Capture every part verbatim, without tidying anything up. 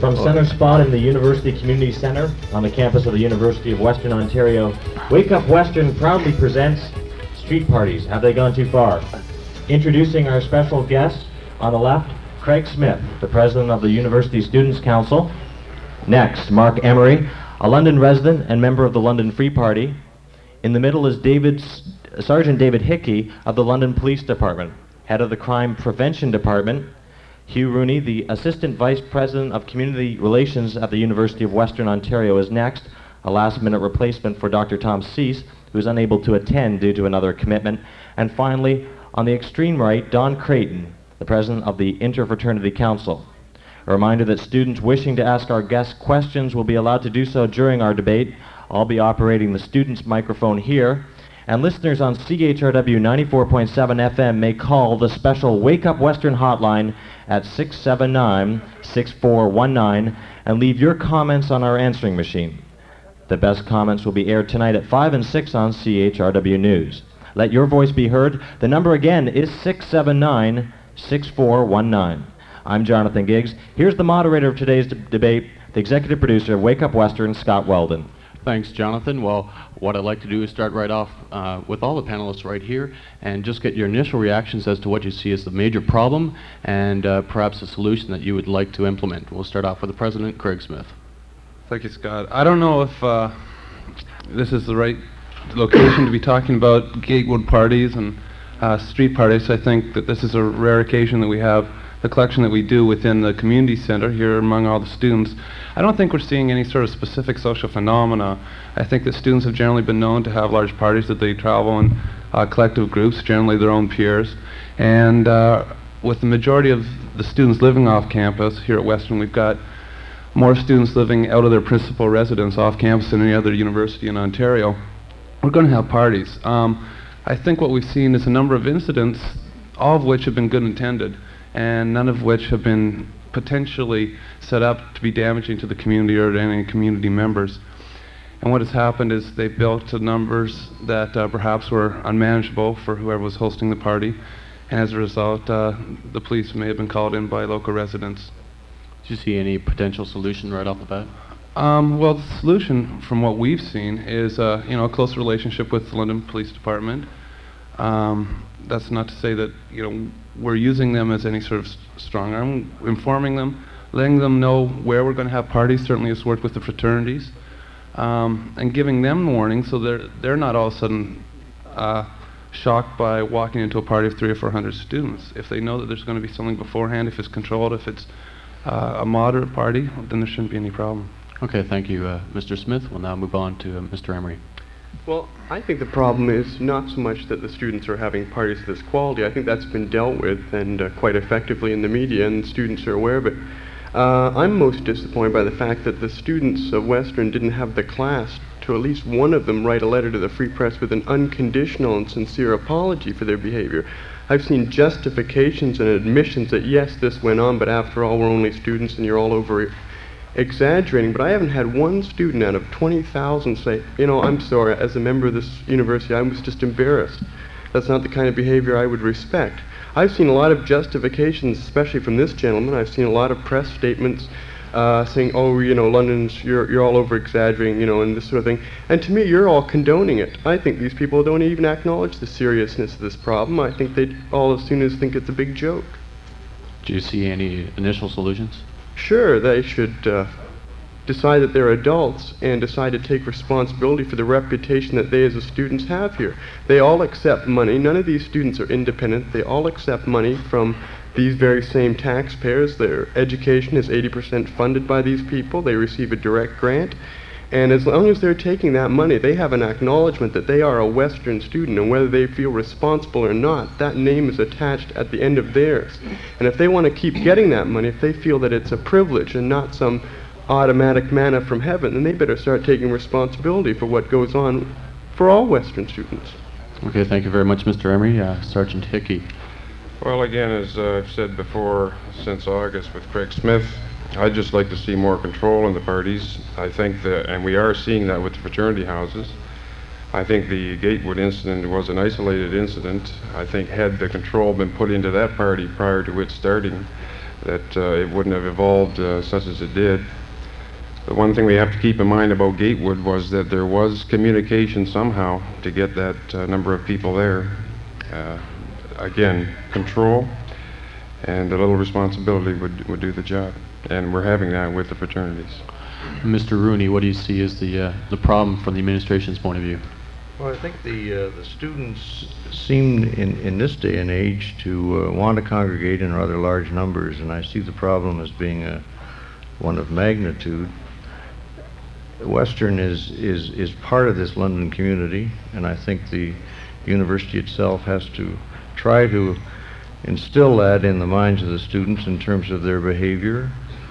From center spot in the University Community Centre on the campus of the University of Western Ontario, Wake Up Western proudly presents Street Parties. Have they gone too far? Introducing our special guest on the left, Craig Smith, the president of the University Students' Council. Next, Mark Emery, a London resident and member of the London Free Party. In the middle is David, Sergeant David Hickey of the London Police Department, head of the Crime Prevention Department. Hugh Rooney, the Assistant Vice President of Community Relations at the University of Western Ontario, is next, a last-minute replacement for Doctor Tom Cease, who is unable to attend due to another commitment. And finally, on the extreme right, Don Creighton, the President of the Interfraternity Council. A reminder that students wishing to ask our guests questions will be allowed to do so during our debate. I'll be operating the students' microphone here. And listeners on C H R W ninety-four point seven F M may call the special Wake Up Western hotline at six seven nine, six four one nine and leave your comments on our answering machine. The best comments will be aired tonight at five and six on C H R W News. Let your voice be heard. The number again is six seven nine, six four one nine. I'm Jonathan Giggs. Here's the moderator of today's d- debate, the executive producer of Wake Up Western, Scott Weldon. Thanks, Jonathan. Well, what I'd like to do is start right off uh, with all the panelists right here and just get your initial reactions as to what you see as the major problem and uh, perhaps a solution that you would like to implement. We'll start off with the President, Craig Smith. Thank you, Scott. I don't know if uh, this is the right location to be talking about gatewood parties and uh, street parties. I think that this is a rare occasion that we have the collection that we do within the community center here among all the students. I don't think we're seeing any sort of specific social phenomena. I think that students have generally been known to have large parties that they travel in uh, collective groups, generally their own peers. And uh, with the majority of the students living off campus here at Western, we've got more students living out of their principal residence off campus than any other university in Ontario. We're going to have parties. Um, I think what we've seen is a number of incidents, all of which have been good intended, and none of which have been potentially set up to be damaging to the community or to any community members. And what has happened is they've built to numbers that uh, perhaps were unmanageable for whoever was hosting the party, and as a result, uh, the police may have been called in by local residents. Do you see any potential solution right off the bat? Um, well, the solution, from what we've seen, is uh, you know, a close relationship with the London Police Department. Um, that's not to say that you know we're using them as any sort of st- strong arm. Informing them, letting them know where we're going to have parties. Certainly, has worked with the fraternities, um, and giving them warning so they're they're not all of a sudden uh, shocked by walking into a party of three or four hundred students. If they know that there's going to be something beforehand, if it's controlled, if it's uh, a moderate party, then there shouldn't be any problem. Okay, thank you, uh, Mister Smith. We'll now move on to uh, Mister Emery. Well, I think the problem is not so much that the students are having parties of this quality. I think that's been dealt with and uh, quite effectively in the media, and students are aware of it. Uh, I'm most disappointed by the fact that the students of Western didn't have the class to at least one of them write a letter to the Free Press with an unconditional and sincere apology for their behavior. I've seen justifications and admissions that yes, this went on, but after all, we're only students and you're all over it. Exaggerating, but I haven't had one student out of twenty thousand say, you know, I'm sorry, as a member of this university, I was just embarrassed. That's not the kind of behavior I would respect. I've seen a lot of justifications, especially from this gentleman. I've seen a lot of press statements uh, saying, oh, you know, London's, you're, you're all over exaggerating, you know, and this sort of thing. And to me, you're all condoning it. I think these people don't even acknowledge the seriousness of this problem. I think they'd all as soon as think it's a big joke. Do you see any initial solutions? Sure, they should uh, decide that they're adults and decide to take responsibility for the reputation that they as the students have here. They all accept money. None of these students are independent. They all accept money from these very same taxpayers. Their education is eighty percent funded by these people. They receive a direct grant. And as long as they're taking that money, they have an acknowledgement that they are a Western student, and whether they feel responsible or not, that name is attached at the end of theirs. And if they want to keep getting that money, if they feel that it's a privilege and not some automatic manna from heaven, then they better start taking responsibility for what goes on for all Western students. Okay, thank you very much, Mister Emery. Uh, Sergeant Hickey. Well, again, as uh, I've said before, since August with Craig Smith, I'd just like to see more control in the parties. I think that, and we are seeing that with the fraternity houses. I think the Gatewood incident was an isolated incident. I think had the control been put into that party prior to it starting, that uh, it wouldn't have evolved uh, such as it did. The one thing we have to keep in mind about Gatewood was that there was communication somehow to get that uh, number of people there. Uh, again, control and a little responsibility would, would do the job. And we're having that with the fraternities. Mister Rooney, what do you see as the, uh, the problem from the administration's point of view? Well, I think the, uh, the students seem in, in this day and age to uh, want to congregate in rather large numbers, and I see the problem as being a, one of magnitude. Western is, is, is part of this London community, and I think the university itself has to try to instill that in the minds of the students in terms of their behavior.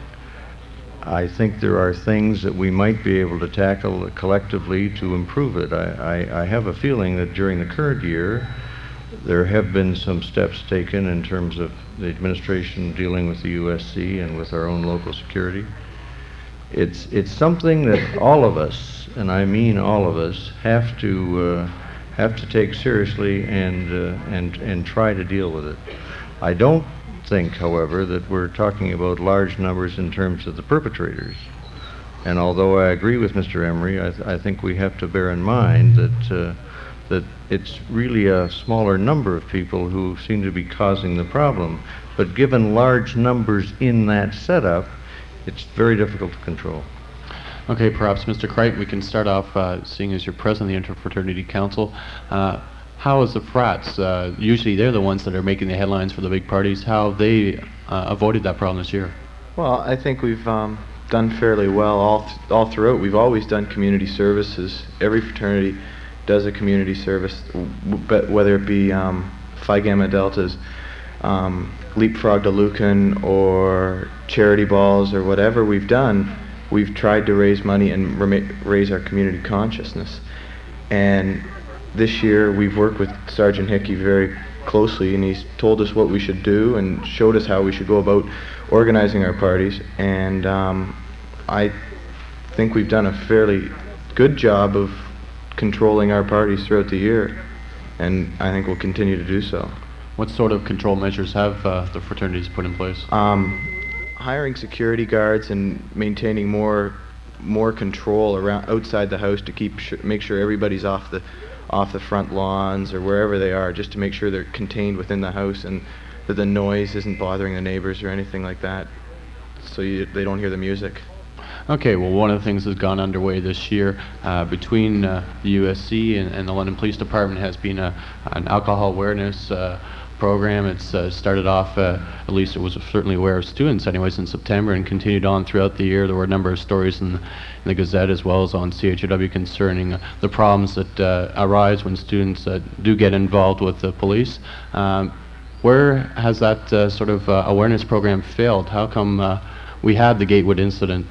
I think there are things that we might be able to tackle collectively to improve it. I, I, I have a feeling that during the current year there have been some steps taken in terms of the administration dealing with the U S C and with our own local security. It's, it's something that all of us, and I mean all of us, have to, uh, have to take seriously and, uh, and, and try to deal with it. I don't think, however, that we're talking about large numbers in terms of the perpetrators. And although I agree with Mister Emery, I, th I think we have to bear in mind that, uh, that it's really a smaller number of people who seem to be causing the problem. But given large numbers in that setup, it's very difficult to control. Okay, perhaps Mister Crichton, we can start off, uh, seeing as you're president of the Interfraternity Council. Uh, how is the frats, uh, usually they're the ones that are making the headlines for the big parties, how have they uh, avoided that problem this year? Well, I think we've um, done fairly well all, th all throughout. We've always done community services. Every fraternity does a community service, but whether it be um, Phi Gamma Deltas, um, Leapfrog to Lucan, or charity balls, or whatever we've done, we've tried to raise money and raise our community consciousness. And this year we've worked with Sergeant Hickey very closely, and he's told us what we should do and showed us how we should go about organizing our parties. And um, I think we've done a fairly good job of controlling our parties throughout the year, and I think we'll continue to do so. What sort of control measures have uh, the fraternities put in place? Um, hiring security guards and maintaining more more control around outside the house to keep sh make sure everybody's off the off the front lawns or wherever they are, just to make sure they're contained within the house and that the noise isn't bothering the neighbors or anything like that, so you, they don't hear the music. Okay, well, one of the things that's gone underway this year uh, between uh, the U S C and, and the London Police Department has been a, an alcohol awareness uh, program. It's uh, started off, uh, at least it was certainly aware of students anyways, in September, and continued on throughout the year. There were a number of stories in, in the Gazette as well as on C H R W concerning uh, the problems that uh, arise when students uh, do get involved with the police. Um, where has that uh, sort of uh, awareness program failed? How come uh, we had the Gatewood incident?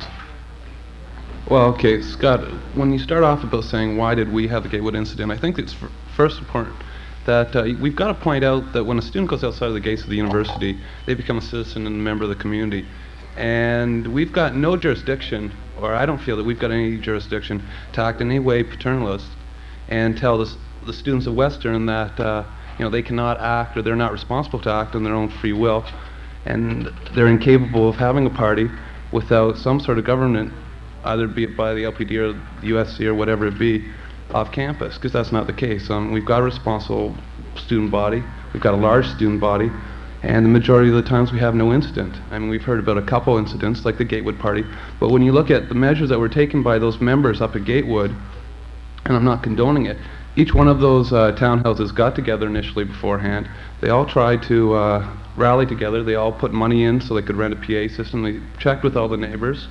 Well, okay, Scott, when you start off about saying why did we have the Gatewood incident, I think it's f first important that uh, we've got to point out that when a student goes outside of the gates of the university, they become a citizen and a member of the community. And we've got no jurisdiction, or I don't feel that we've got any jurisdiction, to act in any way paternalist and tell the, the students of Western that uh, you know, they cannot act, or they're not responsible to act on their own free will, and they're incapable of having a party without some sort of government, either be it by the L P D or the U S C or whatever it be, off campus, because that's not the case. Um, we've got a responsible student body, we've got a large student body, and the majority of the times we have no incident. I mean, we've heard about a couple incidents, like the Gatewood party, but when you look at the measures that were taken by those members up at Gatewood, and I'm not condoning it, each one of those uh, townhouses got together initially beforehand. They all tried to uh, rally together, they all put money in so they could rent a P A system, they checked with all the neighbors,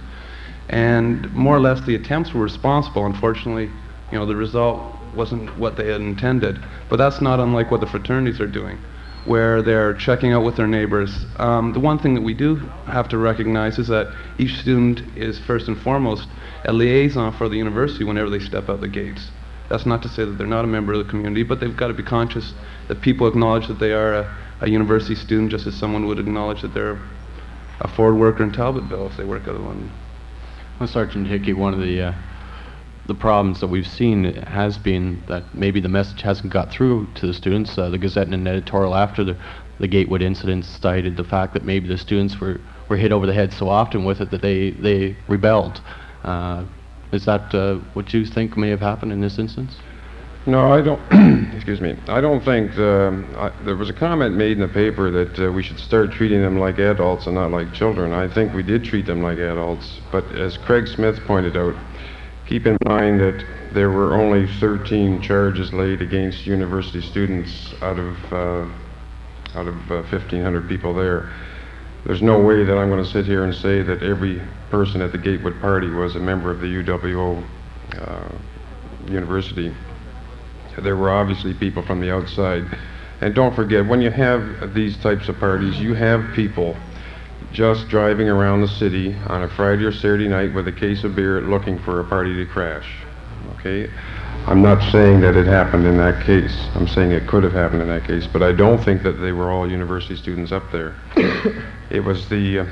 and more or less the attempts were responsible. Unfortunately, you know, the result wasn't what they had intended. But that's not unlike what the fraternities are doing, where they're checking out with their neighbors. Um, the one thing that we do have to recognize is that each student is first and foremost a liaison for the university whenever they step out the gates. That's not to say that they're not a member of the community, but they've got to be conscious that people acknowledge that they are a, a university student, just as someone would acknowledge that they're a Ford worker in Talbotville if they work out of London. Well, Sergeant Hickey, one of the uh, the problems that we've seen has been that maybe the message hasn't got through to the students. Uh, the Gazette in an editorial after the the Gatewood incidents cited the fact that maybe the students were, were hit over the head so often with it that they, they rebelled. Uh, is that uh, what you think may have happened in this instance? No, I don't. Excuse me. I don't think um, I, there was a comment made in the paper that uh, we should start treating them like adults and not like children. I think we did treat them like adults, but as Craig Smith pointed out, keep in mind that there were only thirteen charges laid against university students out of uh, out of uh, fifteen hundred people there. There's no way that I'm going to sit here and say that every person at the Gatewood party was a member of the U W O uh, university. There were obviously people from the outside. And don't forget, when you have these types of parties, you have people just driving around the city on a Friday or Saturday night with a case of beer looking for a party to crash. Okay? I'm not saying that it happened in that case. I'm saying it could have happened in that case, but I don't think that they were all university students up there. It was the uh,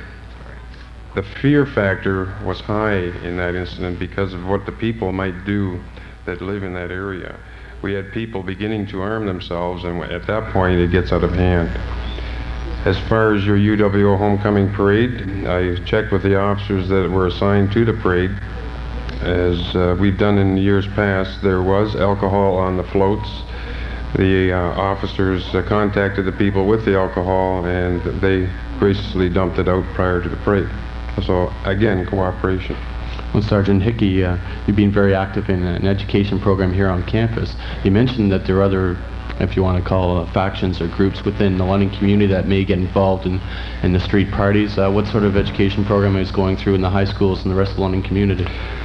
the fear factor was high in that incident because of what the people might do that live in that area. We had people beginning to arm themselves, and at that point it gets out of hand. As far as your U W O homecoming parade, I checked with the officers that were assigned to the parade. As uh, we've done in years past, there was alcohol on the floats. The uh, officers uh, contacted the people with the alcohol, and they graciously dumped it out prior to the parade. So again, cooperation. Well, Sergeant Hickey, uh, you've been very active in an education program here on campus. You mentioned that there are other, if you want to call uh, factions or groups within the London community that may get involved in, in the street parties. Uh, what sort of education program is going through in the high schools and the rest of the London community?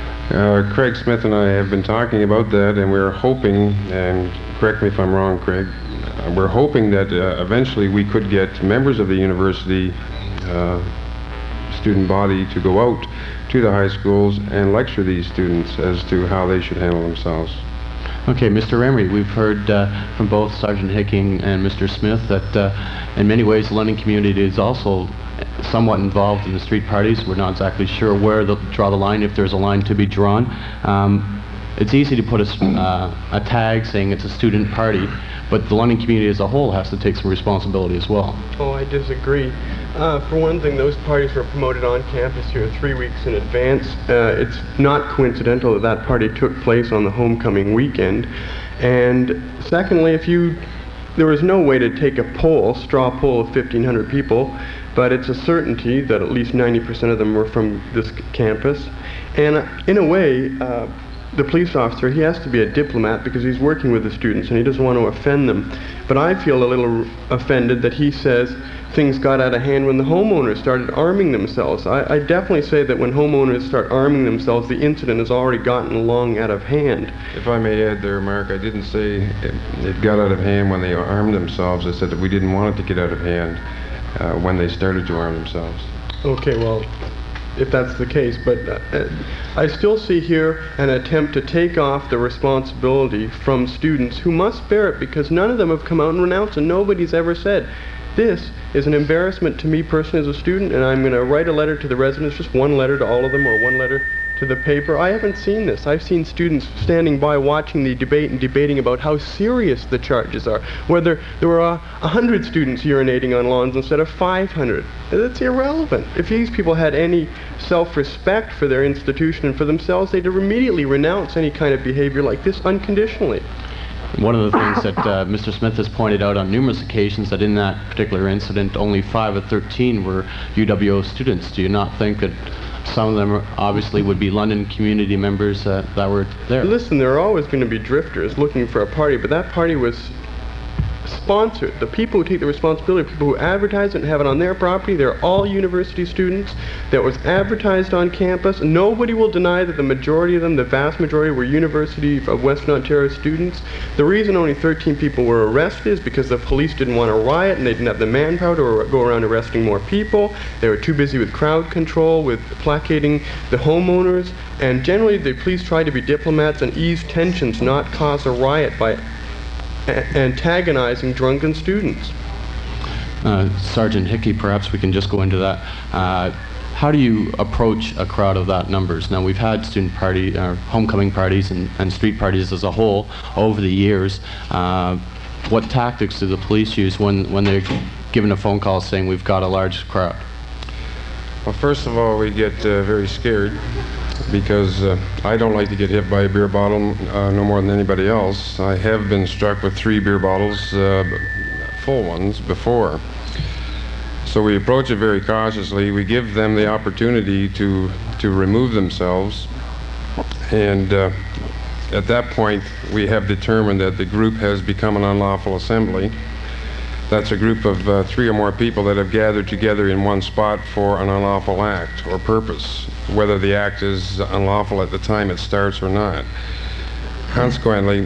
Uh, Craig Smith and I have been talking about that, and we're hoping, and correct me if I'm wrong, Craig, uh, we're hoping that uh, eventually we could get members of the university uh, student body to go out to the high schools and lecture these students as to how they should handle themselves. Okay, Mister Emery, we've heard uh, from both Sergeant Hicking and Mister Smith that uh, in many ways the London community is also somewhat involved in the street parties. We're not exactly sure where they'll draw the line, if there's a line to be drawn. Um, it's easy to put a, uh, a tag saying it's a student party, but the London community as a whole has to take some responsibility as well. Oh, I disagree. Uh, for one thing, those parties were promoted on campus here three weeks in advance. Uh, it's not coincidental that that party took place on the homecoming weekend. And secondly, if you, there was no way to take a poll, straw poll of fifteen hundred people, but it's a certainty that at least ninety percent of them were from this c- campus. And uh, in a way, uh, the police officer, he has to be a diplomat because he's working with the students and he doesn't want to offend them. But I feel a little offended that he says things got out of hand when the homeowners started arming themselves. I, I definitely say that when homeowners start arming themselves, the incident has already gotten long out of hand. If I may add there, Mark, I didn't say it, it got out of hand when they armed themselves. I said that we didn't want it to get out of hand uh, when they started to arm themselves. Okay, well, if that's the case, but uh, I still see here an attempt to take off the responsibility from students who must bear it because none of them have come out and renounced and nobody's ever said, this is an embarrassment to me personally as a student, and I'm going to write a letter to the residents, just one letter to all of them or one letter to the paper. I haven't seen this. I've seen students standing by watching the debate and debating about how serious the charges are, whether there were a uh, hundred students urinating on lawns instead of five hundred. That's irrelevant. If these people had any self-respect for their institution and for themselves, they'd immediately renounce any kind of behavior like this unconditionally. One of the things that uh, Mister Smith has pointed out on numerous occasions that in that particular incident only five of thirteen were U W O students. Do you not think that some of them obviously would be London community members uh, that were there? Listen, there are always going to be drifters looking for a party, but that party was sponsored. The people who take the responsibility, people who advertise it and have it on their property, they're all university students. That was advertised on campus. Nobody will deny that the majority of them, the vast majority, were University of Western Ontario students. The reason only thirteen people were arrested is because the police didn't want to riot and they didn't have the manpower to go around arresting more people. They were too busy with crowd control, with placating the homeowners, and generally the police tried to be diplomats and ease tensions, not cause a riot by antagonizing drunken students. Uh, Sergeant Hickey, perhaps we can just go into that. Uh, how do you approach a crowd of that numbers? Now, we've had student party, uh, homecoming parties and, and street parties as a whole over the years. Uh, what tactics do the police use when, when they given a phone call saying we've got a large crowd? Well, first of all, we get uh, very scared because uh, I don't like to get hit by a beer bottle uh, no more than anybody else. I have been struck with three beer bottles, uh, full ones, before. So we approach it very cautiously. We give them the opportunity to, to remove themselves. And uh, at that point, we have determined that the group has become an unlawful assembly. That's a group of uh, three or more people that have gathered together in one spot for an unlawful act or purpose, whether the act is unlawful at the time it starts or not. Consequently,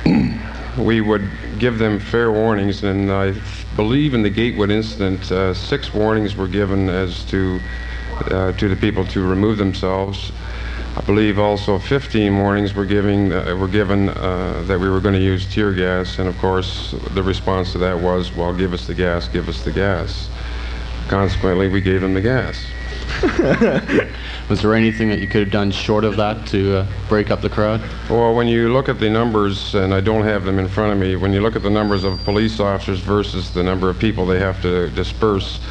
we would give them fair warnings, and I believe in the Gatewood incident, uh, six warnings were given as to uh, to the people to remove themselves. I believe also fifteen warnings were giving uh, were given uh, that we were going to use tear gas, and of course the response to that was, well, give us the gas, give us the gas. Consequently, we gave them the gas. Was there anything that you could have done short of that to uh, break up the crowd? Well, when you look at the numbers, and I don't have them in front of me, when you look at the numbers of police officers versus the number of people they have to disperse,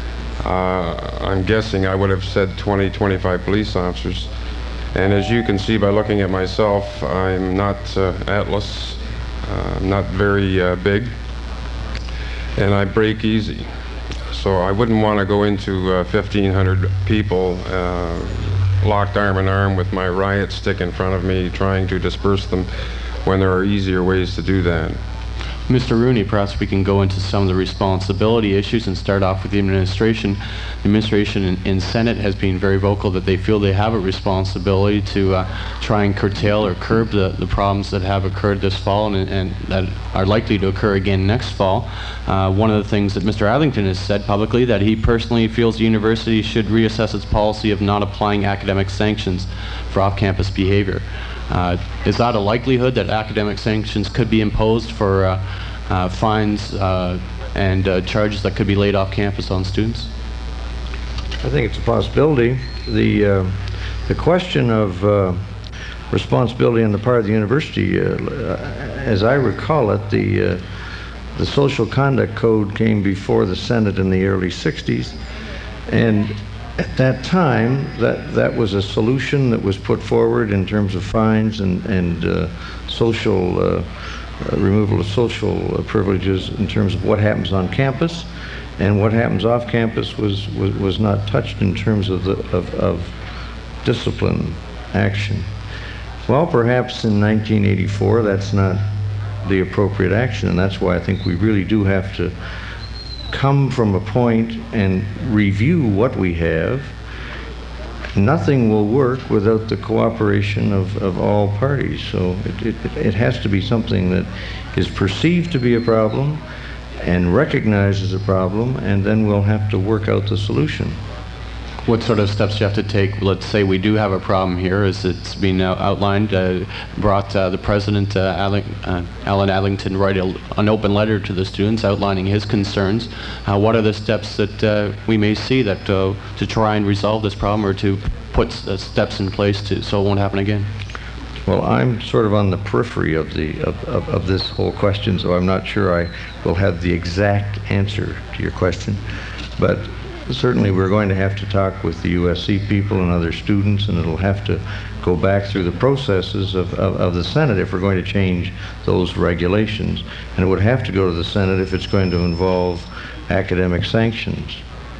uh, I'm guessing I would have said twenty, twenty-five police officers. And as you can see by looking at myself, I'm not uh, Atlas, uh, not very uh, big, and I break easy. So I wouldn't want to go into uh, fifteen hundred people uh, locked arm in arm with my riot stick in front of me trying to disperse them when there are easier ways to do that. Mister Rooney, perhaps we can go into some of the responsibility issues and start off with the administration. The administration in, in Senate has been very vocal that they feel they have a responsibility to uh, try and curtail or curb the, the problems that have occurred this fall and, and that are likely to occur again next fall. Uh, one of the things that Mister Adlington has said publicly that he personally feels the university should reassess its policy of not applying academic sanctions for off-campus behavior. Uh, is that a likelihood that academic sanctions could be imposed for uh, uh, fines uh, and uh, charges that could be laid off campus on students? I think it's a possibility. The uh, the question of uh, responsibility on the part of the university, uh, as I recall it, the uh, the Social Conduct Code came before the Senate in the early sixties, and at that time, that, that was a solution that was put forward in terms of fines and, and uh, social, uh, uh, removal of social uh, privileges in terms of what happens on campus, and what happens off campus was, was, was not touched in terms of, the, of, of discipline action. Well, perhaps in nineteen eighty-four, that's not the appropriate action, and that's why I think we really do have to come from a point and review what we have. Nothing will work without the cooperation of, of all parties. So it, it, it has to be something that is perceived to be a problem and recognized as a problem, and then we'll have to work out the solution. What sort of steps do you have to take? Let's say we do have a problem here, as it's been uh, outlined, uh, brought uh, the President, uh, Alling, uh, Alan Adlington, write a, an open letter to the students outlining his concerns. Uh, what are the steps that uh, we may see that uh, to try and resolve this problem, or to put uh, steps in place to, so it won't happen again? Well, I'm sort of on the periphery of the of, of, of this whole question, so I'm not sure I will have the exact answer to your question. But certainly we're going to have to talk with the U S C people and other students, and it'll have to go back through the processes of, of, of the Senate if we're going to change those regulations. And it would have to go to the Senate if it's going to involve academic sanctions.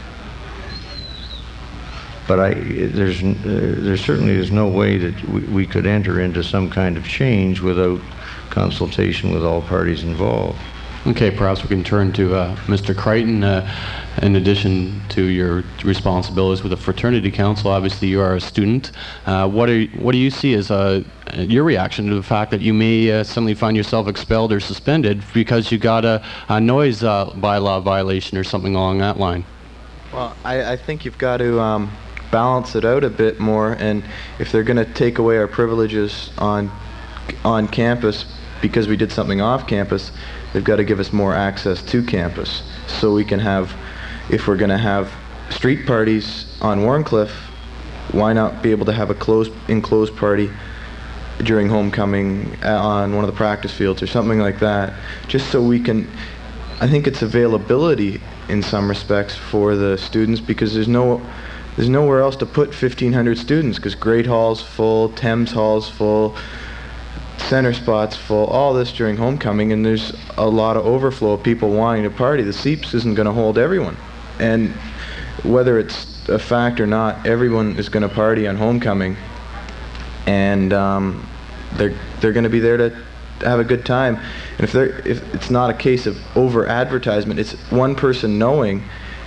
But I, there's, uh, there certainly is no way that we, we could enter into some kind of change without consultation with all parties involved. Okay, perhaps we can turn to uh, Mister Crichton. Uh, in addition to your responsibilities with the Fraternity Council, obviously you are a student. Uh, what, are, what do you see as uh, your reaction to the fact that you may uh, suddenly find yourself expelled or suspended because you got a, a noise uh, bylaw violation or something along that line? Well, I, I think you've got to um, balance it out a bit more, and if they're going to take away our privileges on on campus because we did something off campus, they've got to give us more access to campus so we can have, if we're going to have street parties on Warncliffe, why not be able to have a closed, enclosed party during homecoming on one of the practice fields or something like that, just so we can, I think it's availability in some respects for the students, because there's no there's nowhere else to put fifteen hundred students, because Great Hall's full, Thames Hall's full, Center Spot's full, all this during homecoming, and there's a lot of overflow of people wanting to party. The Seeps isn't going to hold everyone, and whether it's a fact or not, everyone is going to party on homecoming, and um, they're they're going to be there to have a good time. And if they're if it's not a case of over advertisement, it's one person knowing,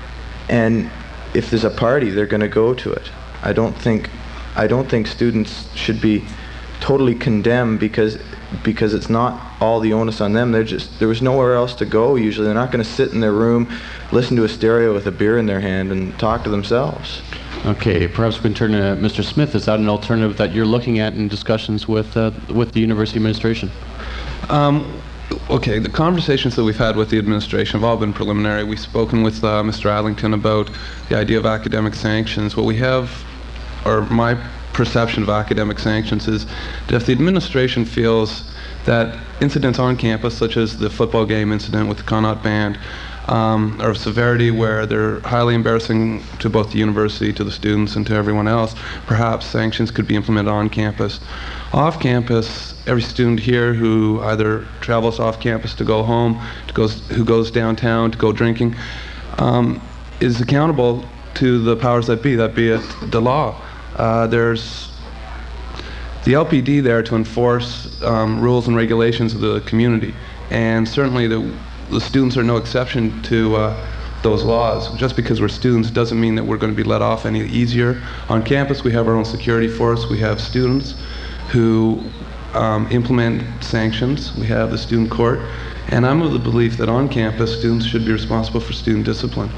and if there's a party, they're going to go to it. I don't think I don't think students should be totally condemned because because it's not all the onus on them. They're just there was nowhere else to go. Usually, they're not going to sit in their room, listen to a stereo with a beer in their hand, and talk to themselves. Okay, perhaps we can turn to Mister Smith. Is that an alternative that you're looking at in discussions with uh, with the university administration? Um, okay, the conversations that we've had with the administration have all been preliminary. We've spoken with uh, Mister Adlington about the idea of academic sanctions. What we have, or my perception of academic sanctions, is that if the administration feels that incidents on campus, such as the football game incident with the Connaught Band, um, are of severity where they're highly embarrassing to both the university, to the students, and to everyone else, perhaps sanctions could be implemented on campus. Off campus, every student here who either travels off campus to go home, to goes, who goes downtown to go drinking, um, is accountable to the powers that be, that be it the law. Uh, there's the L P D there to enforce um, rules and regulations of the community, and certainly the, the students are no exception to uh, those laws. Just because we're students doesn't mean that we're going to be let off any easier. On campus, we have our own security force. We have students who um, implement sanctions. We have the student court, and I'm of the belief that on campus, students should be responsible for student discipline.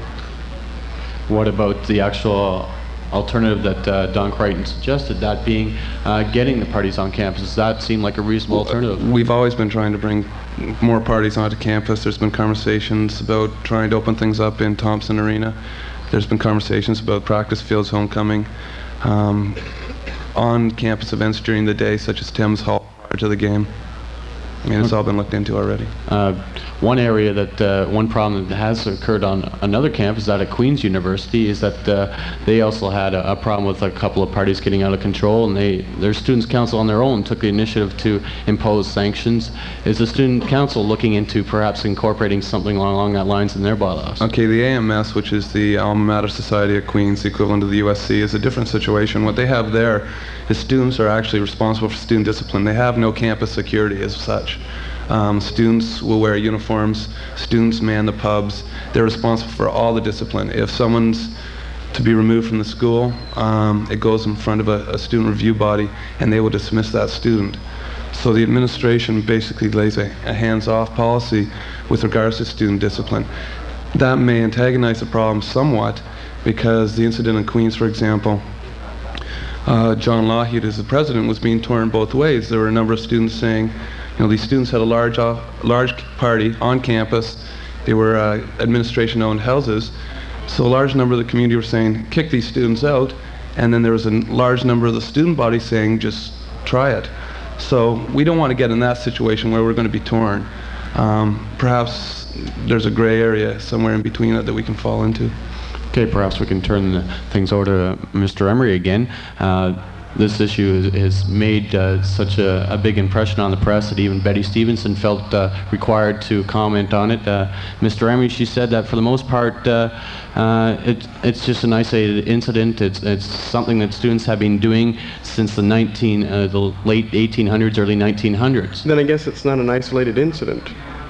What about the actual alternative that uh, Don Crichton suggested, that being uh, getting the parties on campus? Does that seem like a reasonable alternative? We've always been trying to bring more parties onto campus. There's been conversations about trying to open things up in Thompson Arena. There's been conversations about practice fields, homecoming, um, on-campus events during the day, such as Thames Hall prior to the game. I mean, it's all been looked into already. Uh, one area that, uh, one problem that has occurred on another campus, that at Queen's University, is that uh, they also had a, a problem with a couple of parties getting out of control, and they, their students' council on their own took the initiative to impose sanctions. Is the student council looking into perhaps incorporating something along, along that lines in their bylaws? Okay, the A M S, which is the Alma Mater Society at Queen's, the equivalent of the U S C, is a different situation. What they have there is students are actually responsible for student discipline. They have no campus security as such. Um, students will wear uniforms, students man the pubs, they're responsible for all the discipline. If someone's to be removed from the school, um, it goes in front of a, a student review body, and they will dismiss that student. So the administration basically lays a, a hands-off policy with regards to student discipline. That may antagonize the problem somewhat, because the incident in Queens, for example, uh, John Lougheed, as the president, was being torn both ways. There were a number of students saying, you know, these students had a large, uh, large party on campus. They were uh, administration-owned houses. So a large number of the community were saying, kick these students out. And then there was a large number of the student body saying, just try it. So we don't want to get in that situation where we're going to be torn. Um, perhaps there's a gray area somewhere in between it that we can fall into. Okay, perhaps we can turn the things over to Mister Emery again. Uh, This issue has made uh, such a, a big impression on the press that even Betty Stevenson felt uh, required to comment on it. Uh, Mister Emery, she said that for the most part, uh, uh, it, it's just an isolated incident. It's, it's something that students have been doing since the nineteen, uh, the late eighteen hundreds, early nineteen hundreds. Then I guess it's not an isolated incident.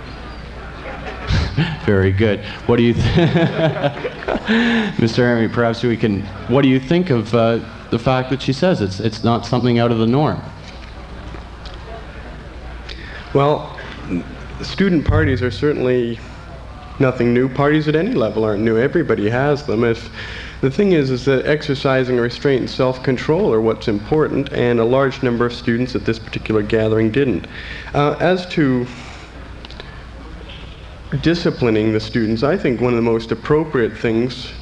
Very good. What do you, th Mister Emery? Perhaps we can. What do you think of Uh, the fact that she says it's it's not something out of the norm? Well, student parties are certainly nothing new. Parties at any level aren't new. Everybody has them. If the thing is, is that exercising restraint and self-control are what's important, and a large number of students at this particular gathering didn't. Uh, as to disciplining the students, I think one of the most appropriate things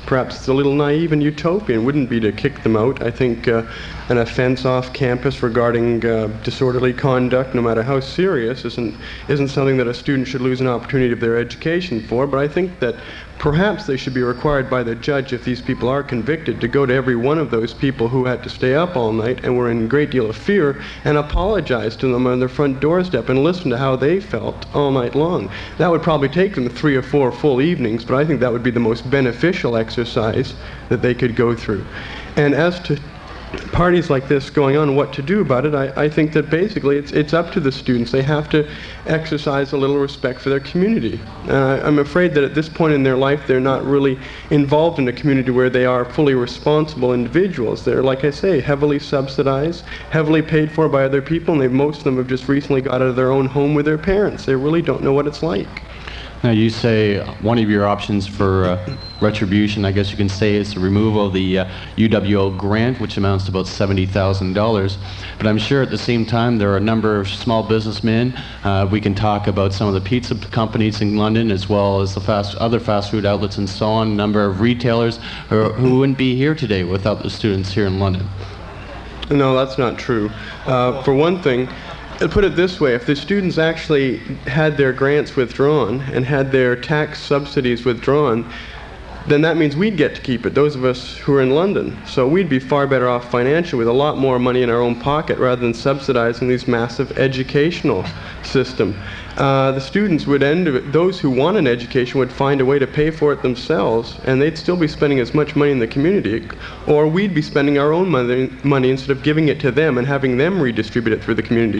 perhaps it's a little naive and utopian, wouldn't be to kick them out. I think uh, an offense off campus regarding uh, disorderly conduct, no matter how serious, isn't, isn't something that a student should lose an opportunity of their education for, but I think that perhaps they should be required by the judge, if these people are convicted, to go to every one of those people who had to stay up all night and were in a great deal of fear and apologize to them on their front doorstep and listen to how they felt all night long. That would probably take them three or four full evenings, but I think that would be the most beneficial exercise that they could go through. And as to parties like this going on, what to do about it, I, I think that basically it's, it's up to the students. They have to exercise a little respect for their community. And I, I'm afraid that at this point in their life, they're not really involved in a community where they are fully responsible individuals. They're, like I say, heavily subsidized, heavily paid for by other people, and they, most of them have just recently got out of their own home with their parents. They really don't know what it's like. Now, you say one of your options for uh, retribution, I guess you can say, is the removal of the uh, U W O grant, which amounts to about seventy thousand dollars. But I'm sure at the same time there are a number of small businessmen. Uh, we can talk about some of the pizza companies in London, as well as the fast, other fast food outlets and so on, a number of retailers who, who wouldn't be here today without the students here in London. No, that's not true. Uh, for one thing, I'll put it this way, if the students actually had their grants withdrawn and had their tax subsidies withdrawn, then that means we'd get to keep it, those of us who are in London. So we'd be far better off financially with a lot more money in our own pocket rather than subsidizing these massive educational system. Uh, the students would end up, those who want an education would find a way to pay for it themselves, and they'd still be spending as much money in the community, or we'd be spending our own money, money instead of giving it to them and having them redistribute it through the community.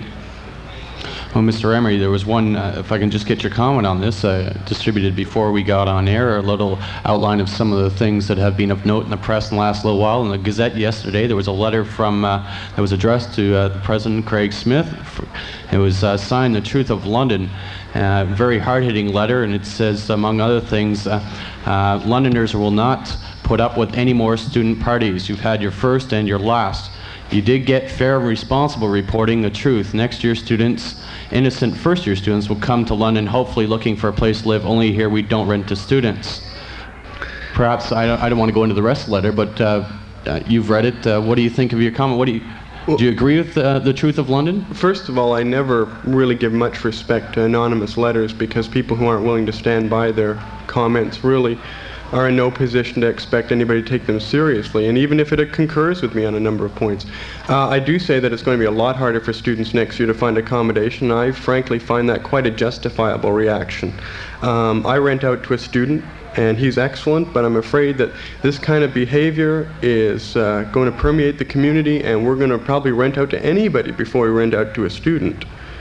Well, Mister Emery, there was one, uh, if I can just get your comment on this, uh, distributed before we got on air, a little outline of some of the things that have been of note in the press in the last little while. In the Gazette yesterday, there was a letter from, uh, that was addressed to uh, the President, Craig Smith. It was uh, signed The Truth of London. Uh, very hard-hitting letter, and it says, among other things, uh, uh, Londoners will not put up with any more student parties. You've had your first and your last. You did get fair and responsible reporting the truth. Next year, students, innocent first-year students, will come to London hopefully looking for a place to live. Only here we don't rent to students. Perhaps, I don't, I don't want to go into the rest of the letter, but uh, uh, you've read it. Uh, what do you think of your comment? What do you, well, do you agree with uh, The Truth of London? First of all, I never really give much respect to anonymous letters because people who aren't willing to stand by their comments really are in no position to expect anybody to take them seriously, and even if it concurs with me on a number of points. Uh, I do say that it's going to be a lot harder for students next year to find accommodation. I frankly find that quite a justifiable reaction. Um, I rent out to a student, and he's excellent, but I'm afraid that this kind of behavior is uh, going to permeate the community, and we're going to probably rent out to anybody before we rent out to a student.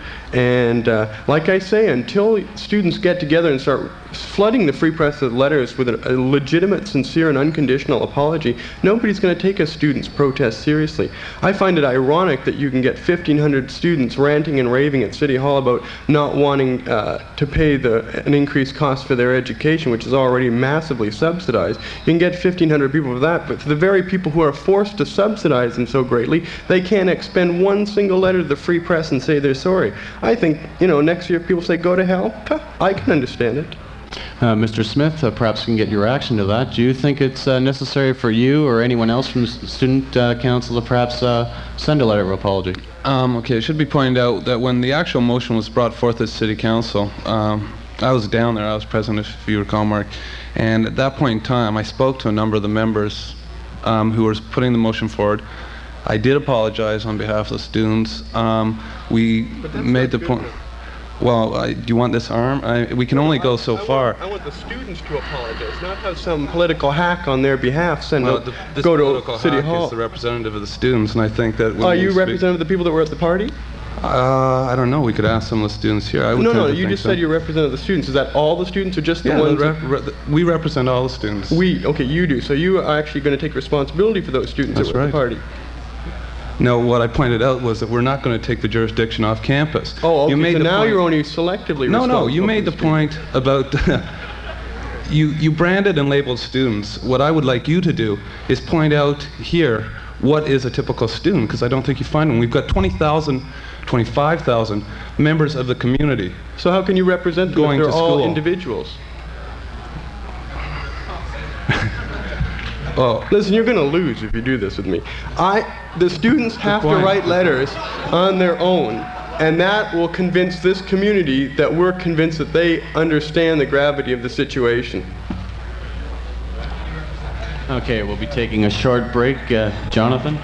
And uh, like I say, until students get together and start flooding the Free Press with letters with a, a legitimate, sincere, and unconditional apology, nobody's going to take a student's protest seriously. I find it ironic that you can get fifteen hundred students ranting and raving at City Hall about not wanting uh, to pay the, an increased cost for their education, which is already massively subsidized. You can get fifteen hundred people for that, but for the very people who are forced to subsidize them so greatly, they can't expend one single letter to the Free Press and say they're sorry. I think, you know, next year if people say go to hell, I can understand it. Uh, Mister Smith, uh, perhaps you can get your reaction to that. Do you think it's uh, necessary for you or anyone else from the student uh, council to perhaps uh, send a letter of apology? Um, okay, it should be pointed out that when the actual motion was brought forth at City Council, um, I was down there, I was present, if you recall, Mark, and at that point in time, I spoke to a number of the members um, who were putting the motion forward. I did apologize on behalf of the students. Um, we made the point. Well, I, do you want this arm? I, we can only go so I far. Want, I want the students to apologize, not have some political hack on their behalf send Well, out, the, this go political to City hack Hall. is the representative of the students, and I think that. when Are we you speak- representative of the people that were at the party? Uh, I don't know. We could ask some of the students here. I would No, tend no, to you think just so. said you represented the students. Is that all the students or just the Yeah, ones? the that- rep- re- we represent all the students. we, okay, you do. So you are actually going to take responsibility for those students That's that were at the right. party. No, what I pointed out was that we're not going to take the jurisdiction off campus. Oh, okay, You made so the now point- you're only selectively No, responsible no, you for made the students. point about you you branded and labeled students. What I would like you to do is point out here what is a typical student, because I don't think you find them. We've got twenty thousand, twenty-five thousand members of the community. So how can you represent them Going if they're to all school. individuals? Oh, listen, you're going to lose if you do this with me. I, the students have to write letters on their own, and that will convince this community that we're convinced that they understand the gravity of the situation. Okay, we'll be taking a short break. Uh, Jonathan?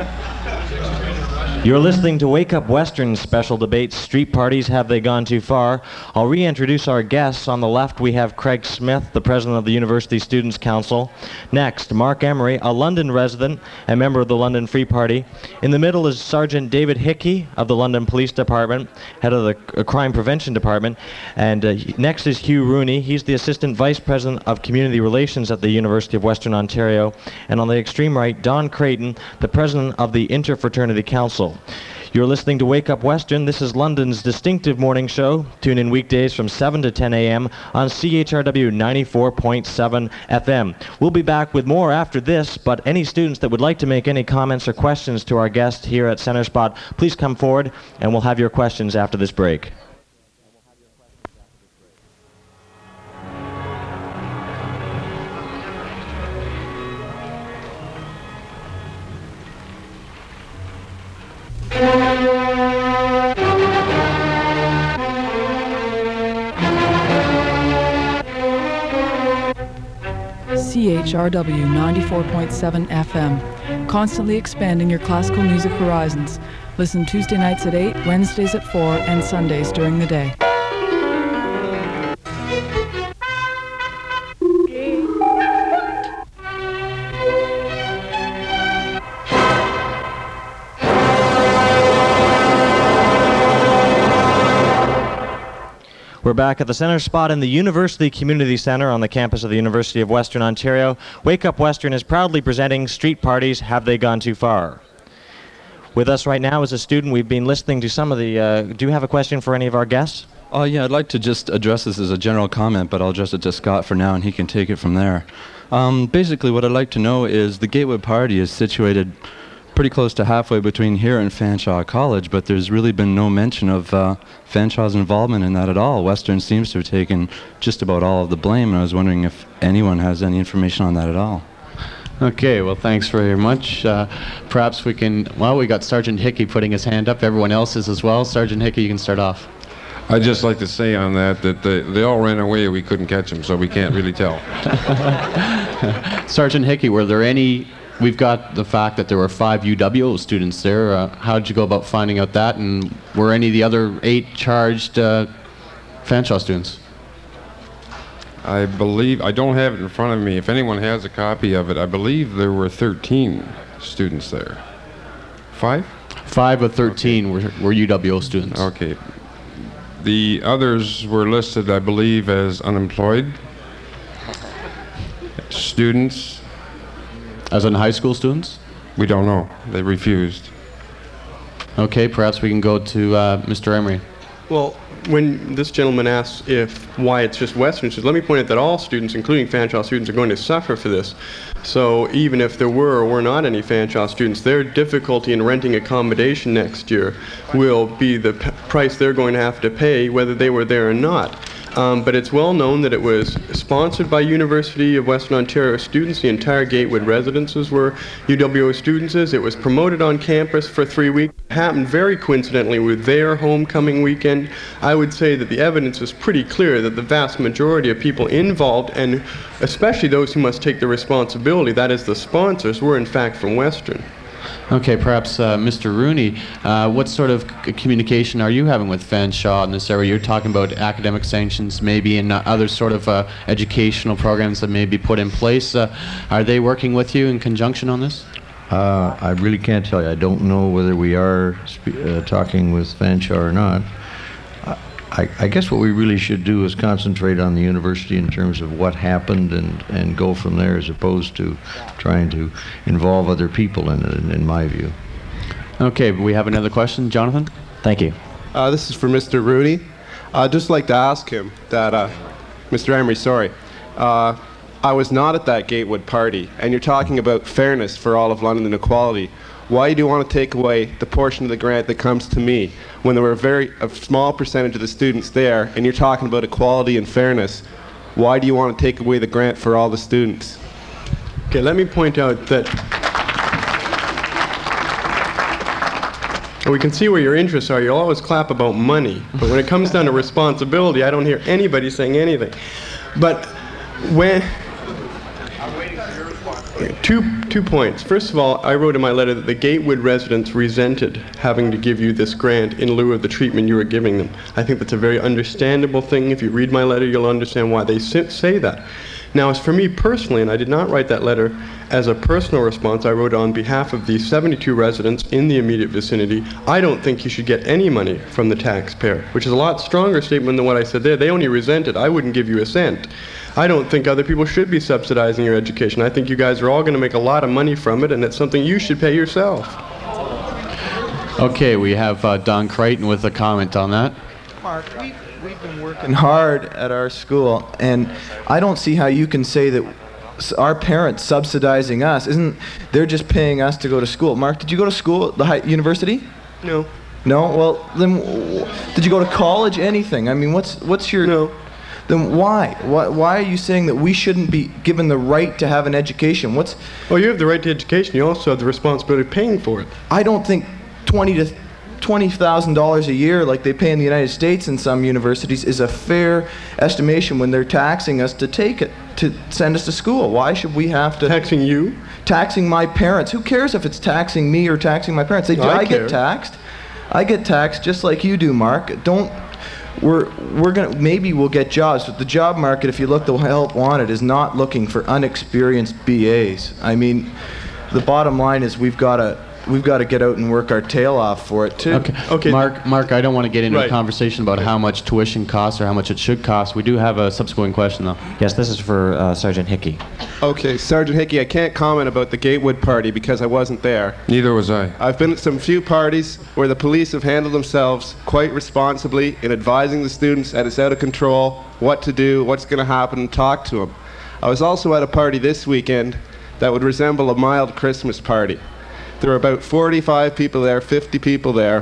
You're listening to Wake Up Western's special debate, Street Parties, Have They Gone Too Far? I'll reintroduce our guests. On the left, we have Craig Smith, the president of the University Students' Council. Next, Mark Emery, a London resident and member of the London Free Party. In the middle is Sergeant David Hickey of the London Police Department, head of the uh, Crime Prevention Department. And uh, next is Hugh Rooney. He's the assistant vice president of community relations at the University of Western Ontario. And on the extreme right, Don Creighton, the president of the Interfraternity Council. You're listening to Wake Up Western. This is London's distinctive morning show. Tune in weekdays from seven to ten a.m. on C H R W ninety-four point seven F M. We'll be back with more after this, but any students that would like to make any comments or questions to our guest here at Center Spot, please come forward and we'll have your questions after this break. C H R W ninety-four point seven F M, constantly expanding your classical music horizons. Listen Tuesday nights at eight, Wednesdays at four, and Sundays during the day. We're back at the Center Spot in the University Community Centre on the campus of the University of Western Ontario. Wake Up Western is proudly presenting Street Parties, Have They Gone Too Far? With us right now is a student. We've been listening to some of the... Uh, do you have a question for any of our guests? Oh, yeah, I'd like to just address this as a general comment, but I'll address it to Scott for now, and he can take it from there. Um, basically, what I'd like to know is the Gatewood Party is situated pretty close to halfway between here and Fanshawe College, but there's really been no mention of uh, Fanshawe's involvement in that at all. Western seems to have taken just about all of the blame, and I was wondering if anyone has any information on that at all. Okay, well, thanks very much. Uh, perhaps we can, well, we got Sergeant Hickey putting his hand up. Everyone else is as well. Sergeant Hickey, you can start off. I'd just like to say on that that they, they all ran away. We couldn't catch them, so we can't really tell. Sergeant Hickey, were there any... We've got the fact that there were five U W O students there. Uh, how did you go about finding out that? And were any of the other eight charged uh, Fanshawe students? I believe, I don't have it in front of me. If anyone has a copy of it, I believe there were thirteen students there. Five? Five of thirteen okay. were, were U W O students. Okay. The others were listed, I believe, as unemployed students. As in high school students? We don't know. They refused. Okay, perhaps we can go to uh, Mister Emery. Well, when this gentleman asks if why it's just Western students, let me point out that all students, including Fanshawe students, are going to suffer for this. So even if there were or were not any Fanshawe students, their difficulty in renting accommodation next year will be the p- price they're going to have to pay whether they were there or not. Um, but it's well known that it was sponsored by University of Western Ontario students. The entire Gatewood residences were U W O students. It was promoted on campus for three weeks. It happened very coincidentally with their homecoming weekend. I would say that the evidence is pretty clear that the vast majority of people involved, and especially those who must take the responsibility, that is the sponsors, were in fact from Western. Okay, perhaps uh, Mister Rooney, uh, what sort of c- communication are you having with Fanshawe in this area? You're talking about academic sanctions, maybe, and uh, other sort of uh, educational programs that may be put in place. Uh, are they working with you in conjunction on this? Uh, I really can't tell you. I don't know whether we are spe- uh, talking with Fanshawe or not. I, I guess what we really should do is concentrate on the university in terms of what happened and, and go from there, as opposed to trying to involve other people in it, in, in my view. Okay, we have another question. Jonathan? Thank you. Uh, this is for Mister Rooney. I'd just like to ask him that, uh, Mister Emery, sorry, uh, I was not at that Gatewood party, and you're talking about fairness for all of London and equality. Why do you want to take away the portion of the grant that comes to me when there were a very a small percentage of the students there, and you're talking about equality and fairness? Why do you want to take away the grant for all the students? Okay, let me point out that we can see where your interests are. You'll always clap about money, but when it comes down to responsibility, I don't hear anybody saying anything. But when... Two, two points. First of all, I wrote in my letter that the Gatewood residents resented having to give you this grant in lieu of the treatment you were giving them. I think that's a very understandable thing. If you read my letter, you'll understand why they say that. Now, as for me personally, and I did not write that letter as a personal response, I wrote on behalf of the seventy-two residents in the immediate vicinity, I don't think you should get any money from the taxpayer, which is a lot stronger statement than what I said there. They only resent it. I wouldn't give you a cent. I don't think other people should be subsidizing your education. I think you guys are all going to make a lot of money from it, and it's something you should pay yourself. Okay, we have uh, Don Crichton with a comment on that. Mark, we've, we've been working hard at our school, and I don't see how you can say that s- our parents subsidizing us isn't. They're just paying us to go to school. Mark, did you go to school, the high, university? No. No. Well, then, w- did you go to college? Anything? I mean, what's what's your? No. Then why? why? Why are you saying that we shouldn't be given the right to have an education? What's? Well, you have the right to education. You also have the responsibility of paying for it. I don't think twenty to twenty thousand dollars a year, like they pay in the United States in some universities, is a fair estimation when they're taxing us to take it to send us to school. Why should we have to? Taxing you? Taxing my parents. Who cares if it's taxing me or taxing my parents? They do. I I care. get taxed. I get taxed just like you do, Mark. Don't. We're we're gonna maybe we'll get jobs, but the job market, if you look, the help wanted is not looking for unexperienced B As. I mean, the bottom line is we've got to we've got to get out and work our tail off for it too. Okay. Okay. Mark, Mark, I don't want to get into Right. a conversation about how much tuition costs or how much it should cost. We do have a subsequent question, though. Yes, this is for uh, Sergeant Hickey. Okay, Sergeant Hickey, I can't comment about the Gatewood party because I wasn't there. Neither was I. I've been at some few parties where the police have handled themselves quite responsibly in advising the students that it's out of control, what to do, what's going to happen, and talk to them. I was also at a party this weekend that would resemble a mild Christmas party. There were about forty-five people there, fifty people there,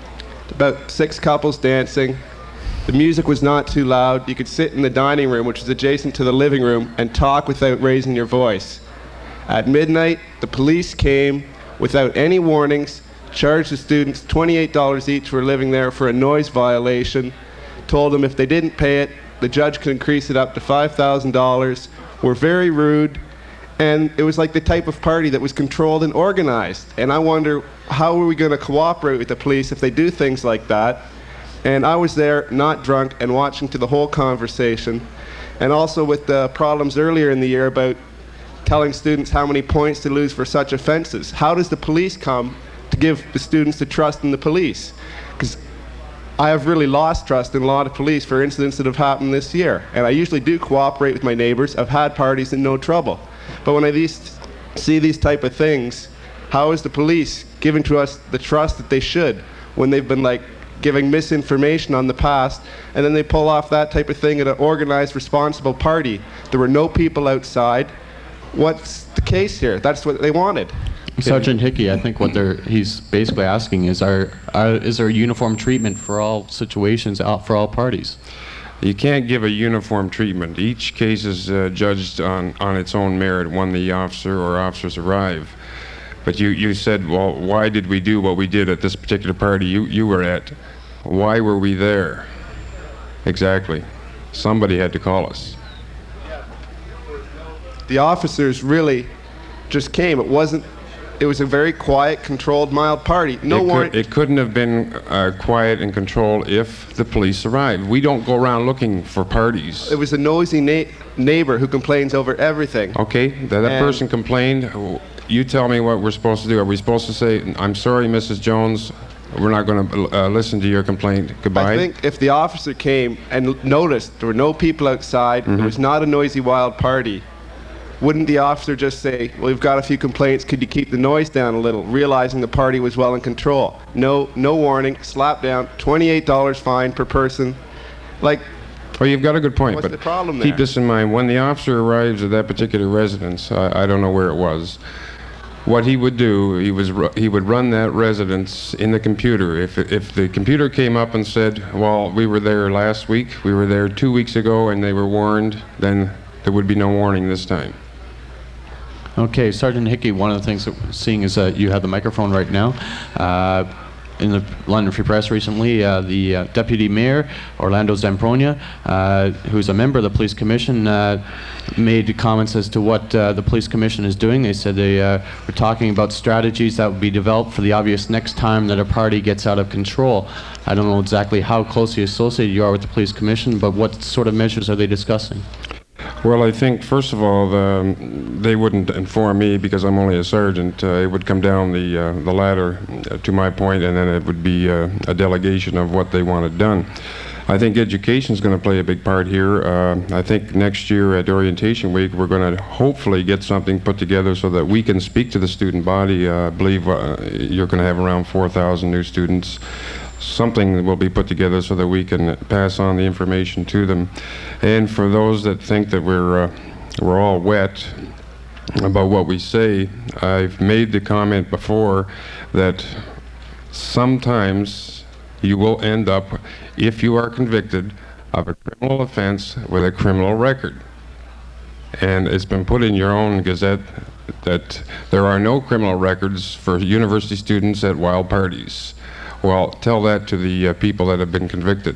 about six couples dancing. The music was not too loud. You could sit in the dining room, which is adjacent to the living room, and talk without raising your voice. At midnight, the police came without any warnings, charged the students twenty-eight dollars each for living there for a noise violation, told them if they didn't pay it, the judge could increase it up to five thousand dollars, were very rude, and it was like the type of party that was controlled and organized. And I wonder, how are we going to cooperate with the police if they do things like that? And I was there, not drunk, and watching to the whole conversation. And also with the problems earlier in the year about telling students how many points to lose for such offenses. How does the police come to give the students the trust in the police? Because I have really lost trust in a lot of police for incidents that have happened this year. And I usually do cooperate with my neighbors. I've had parties and no trouble. But when I these, see these type of things, how is the police giving to us the trust that they should when they've been like giving misinformation on the past, and then they pull off that type of thing at an organized, responsible party? There were no people outside. What's the case here? That's what they wanted. Sergeant Hickey, I think what they're he's basically asking is, are, are is there uniform treatment for all situations, out for all parties? You can't give a uniform treatment. Each case is uh, judged on, on its own merit when the officer or officers arrive. But you, you said, well, why did we do what we did at this particular party you, you were at? Why were we there? Exactly. Somebody had to call us. The officers really just came. It wasn't, it was a very quiet, controlled, mild party. No it, warrant. could, it couldn't have been uh, quiet and controlled if the police arrived. We don't go around looking for parties. It was a noisy na- neighbor who complains over everything. Okay, that, that And- person complained. You tell me what we're supposed to do. Are we supposed to say, I'm sorry, Missus Jones, we're not going to uh, listen to your complaint. Goodbye? I think if the officer came and noticed there were no people outside, Mm-hmm. it was not a noisy, wild party, wouldn't the officer just say, well, we've got a few complaints, could you keep the noise down a little, realizing the party was well in control? No, no warning, slap down, twenty-eight dollars fine per person. Like, Well, you've got a good point, What's but the problem keep there? this in mind. When the officer arrives at that particular residence, I, I don't know where it was, what he would do, he was ru- he would run that residence in the computer. If if the computer came up and said, well, we were there last week, we were there two weeks ago, and they were warned, then there would be no warning this time. Okay, Sergeant Hickey, one of the things that we're seeing is that you have the microphone right now. Uh, in the London Free Press recently, uh, the uh, Deputy Mayor, Orlando Zampronia, uh, who's a member of the Police Commission, uh, made comments as to what uh, the Police Commission is doing. They said they uh, were talking about strategies that would be developed for the obvious next time that a party gets out of control. I don't know exactly how closely associated you are with the Police Commission, but what sort of measures are they discussing? Well, I think, first of all, the, they wouldn't inform me because I'm only a sergeant. Uh, it would come down the, uh, the ladder uh, to my point, and then it would be uh, a delegation of what they wanted done. I think education is going to play a big part here. Uh, I think next year at Orientation Week, we're going to hopefully get something put together so that we can speak to the student body. Uh, I believe uh, you're going to have around four thousand new students. Something will be put together so that we can pass on the information to them. And for those that think that we're uh, we're all wet about what we say, I've made the comment before that sometimes you will end up, if you are convicted of a criminal offense, with a criminal record. And it's been put in your own Gazette that there are no criminal records for university students at wild parties. Well, tell that to the uh, people that have been convicted.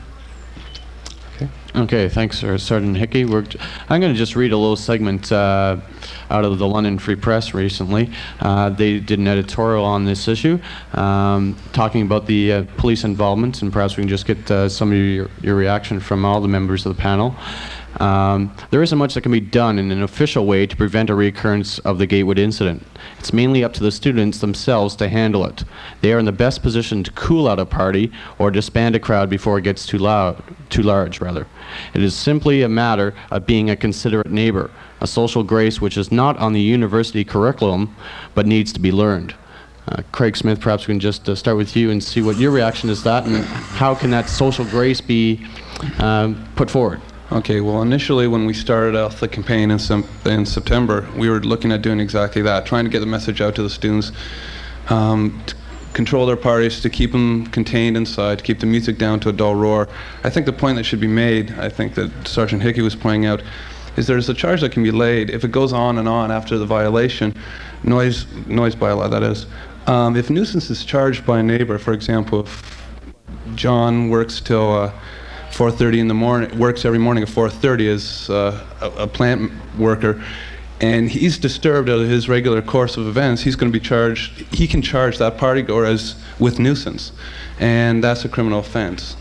Okay, okay thanks, sir. Sergeant Hickey. We're I'm going to just read a little segment uh, out of the London Free Press recently. Uh, they did an editorial on this issue, um, talking about the uh, police involvement, and perhaps we can just get uh, some of your, your reaction from all the members of the panel. Um, there isn't much that can be done in an official way to prevent a reoccurrence of the Gatewood incident. It's mainly up to the students themselves to handle it. They are in the best position to cool out a party or disband a crowd before it gets too loud, too large, rather. It is simply a matter of being a considerate neighbor, a social grace which is not on the university curriculum but needs to be learned. Uh, Craig Smith, perhaps we can just uh, start with you and see what your reaction is to that, and how can that social grace be um, put forward? Okay, well, initially when we started off the campaign in, sem in September, we were looking at doing exactly that, trying to get the message out to the students, um, to control their parties, to keep them contained inside, to keep the music down to a dull roar. I think the point that should be made, I think that Sergeant Hickey was pointing out, is there's a charge that can be laid if it goes on and on after the violation, noise, noise bylaw that is. Um, if nuisance is charged by a neighbor, for example, if John works till uh, four thirty in the morning, works every morning at four thirty as uh, a, a plant worker, and he's disturbed out of his regular course of events, he's going to be charged, he can charge that partygoer as with nuisance, and that's a criminal offense.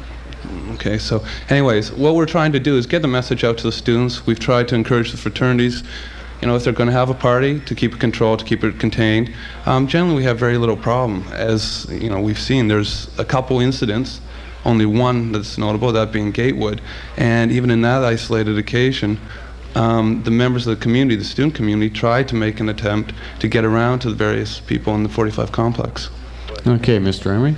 Okay, so anyways, what we're trying to do is get the message out to the students. We've tried to encourage the fraternities, you know, if they're going to have a party, to keep it controlled, to keep it contained. Um, generally, we have very little problem. As you know, we've seen there's a couple incidents, only one that's notable, that being Gatewood, and even in that isolated occasion, um, the members of the community, the student community, tried to make an attempt to get around to the various people in the forty-five complex. Okay, Mister Emery.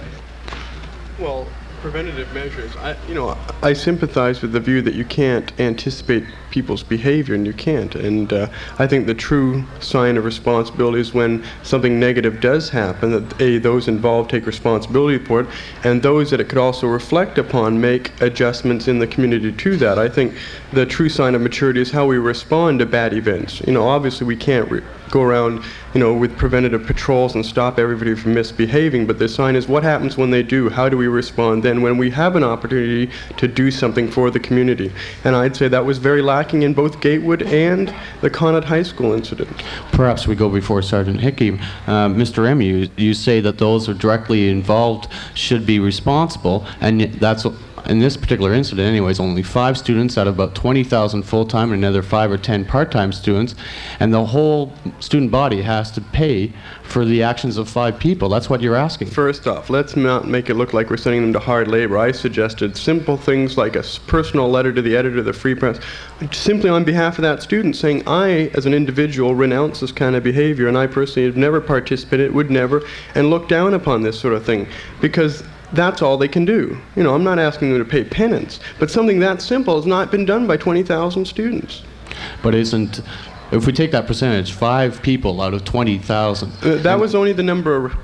Well, preventative measures. I, you know, I sympathize with the view that you can't anticipate people's behavior, and you can't. And uh, I think the true sign of responsibility is when something negative does happen, that A, those involved take responsibility for it, and those that it could also reflect upon make adjustments in the community to that. I think the true sign of maturity is how we respond to bad events. You know, obviously we can't re go around, you know, with preventative patrols and stop everybody from misbehaving, but the sign is what happens when they do? How do we respond then when we have an opportunity to do something for the community? And I'd say that was very lacking in both Gatewood and the Connaught High School incident. Perhaps we go before Sergeant Hickey. Uh, Mister M, you, you say that those who are directly involved should be responsible, and that's what, in this particular incident anyways, only five students out of about twenty thousand full-time and another five or ten part-time students, and the whole student body has to pay for the actions of five people. That's what you're asking. First off, let's not make it look like we're sending them to hard labor. I suggested simple things like a personal letter to the editor of the Free Press, simply on behalf of that student, saying, I, as an individual, renounce this kind of behavior, and I personally have never participated, would never, and look down upon this sort of thing, because that's all they can do. You know, I'm not asking them to pay penance, but something that simple has not been done by twenty thousand students. But isn't, if we take that percentage, five people out of twenty thousand. Uh, that was only the number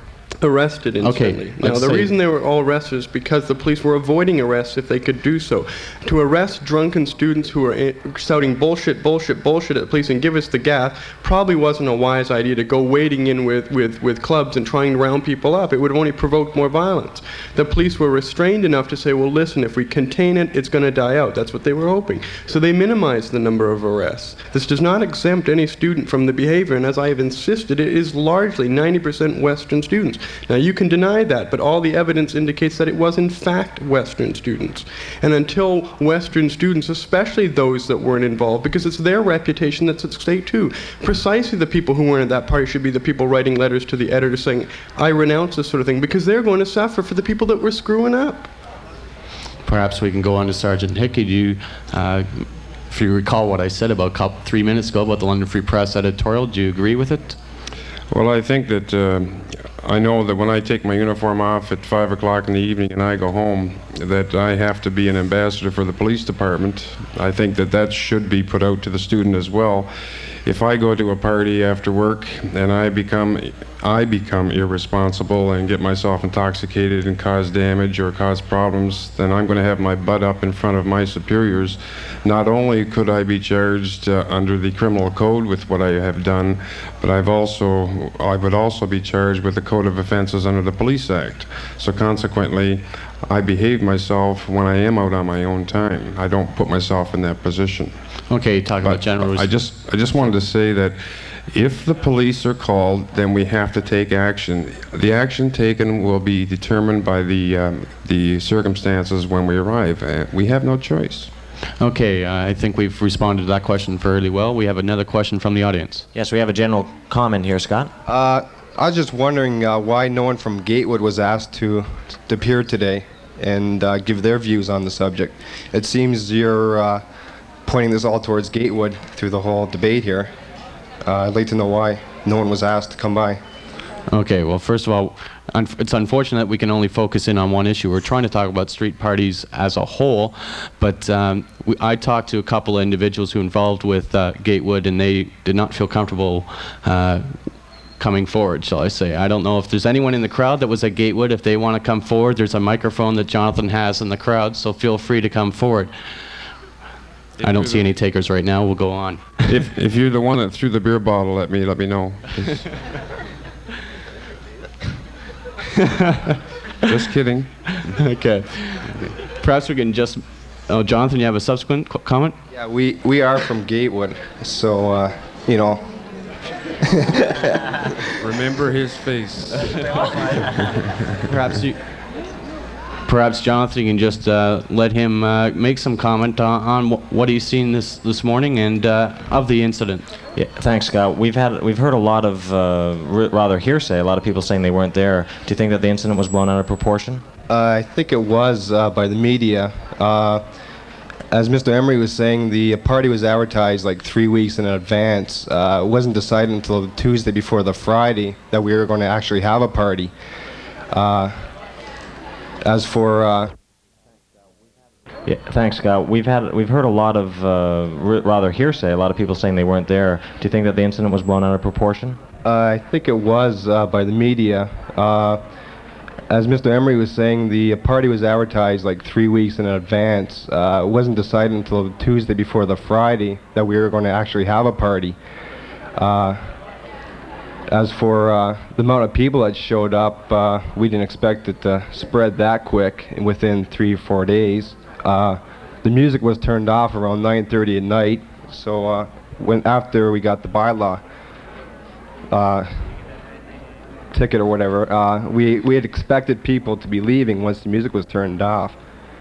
arrested instantly. Okay, Now, let's the say- reason they were all arrested is because the police were avoiding arrests if they could do so. To arrest drunken students who are i- shouting bullshit, bullshit, bullshit at the police and give us the gas probably wasn't a wise idea to go wading in with, with, with clubs and trying to round people up. It would have only provoked more violence. The police were restrained enough to say, well, listen, if we contain it, it's going to die out. That's what they were hoping. So they minimized the number of arrests. This does not exempt any student from the behavior, and as I have insisted, it is largely ninety percent Western students. Now, you can deny that, but all the evidence indicates that it was in fact Western students. And until Western students, especially those that weren't involved, because it's their reputation that's at stake too, precisely the people who weren't at that party should be the people writing letters to the editor saying, I renounce this sort of thing, because they're going to suffer for the people that were screwing up. Perhaps we can go on to Sergeant Hickey. Do you, uh, if you recall what I said about couple, three minutes ago about the London Free Press editorial, do you agree with it? Well, I think that uh, I know that when I take my uniform off at five o'clock in the evening and I go home, that I have to be an ambassador for the police department. I think that that should be put out to the student as well. If I go to a party after work and I become I become irresponsible and get myself intoxicated and cause damage or cause problems, then I'm going to have my butt up in front of my superiors. Not only could I be charged uh, under the criminal code with what I have done, but I've also I would also be charged with the code of offenses under the Police Act. So consequently, I behave myself when I am out on my own time. I don't put myself in that position. Okay, talk about But general... I just I just wanted to say that if the police are called, then we have to take action. The action taken will be determined by the um, the circumstances when we arrive. Uh, we have no choice. Okay, uh, I think we've responded to that question fairly well. We have another question from the audience. Yes, we have a general comment here, Scott. Uh, I was just wondering uh, why no one from Gatewood was asked to, to appear today and uh, give their views on the subject. It seems you're uh, pointing this all towards Gatewood through the whole debate here. Uh, I'd like to know why no one was asked to come by. Okay, well, first of all, un it's unfortunate we can only focus in on one issue. We're trying to talk about street parties as a whole, but um, we, I talked to a couple of individuals who were involved with uh, Gatewood, and they did not feel comfortable uh, coming forward, shall I say. I don't know if there's anyone in the crowd that was at Gatewood. If they want to come forward, there's a microphone that Jonathan has in the crowd, so feel free to come forward. If I don't you're see the- any takers right now. We'll go on. If if you're the one that threw the beer bottle at me, let me know. Just kidding. Okay. Perhaps we can just... Oh, Jonathan, you have a subsequent qu comment? Yeah, we, we are from Gatewood, so, uh, you know. Remember his face. Perhaps you... Perhaps Jonathan, you can just uh, let him uh, make some comment on, on wh what he's seen this this morning and uh, of the incident. Yeah, thanks, Scott. We've had we've heard a lot of uh, r rather hearsay. A lot of people saying they weren't there. Do you think that the incident was blown out of proportion? Uh, I think it was uh, by the media. Uh, as Mister Emery was saying, the party was advertised like three weeks in advance. Uh, it wasn't decided until the Tuesday before the Friday that we were going to actually have a party. Uh, as for... Uh, Yeah, thanks, Scott. We've had we've heard a lot of uh, r rather hearsay. A lot of people saying they weren't there. Do you think that the incident was blown out of proportion? Uh, I think it was uh, by the media. Uh, as Mister Emery was saying, the party was advertised like three weeks in advance. Uh, it wasn't decided until the Tuesday before the Friday that we were going to actually have a party. Uh, as for uh, the amount of people that showed up, uh, we didn't expect it to spread that quick within three or four days. Uh, the music was turned off around nine thirty at night, so uh, when after we got the bylaw uh, ticket or whatever, uh, we we had expected people to be leaving once the music was turned off.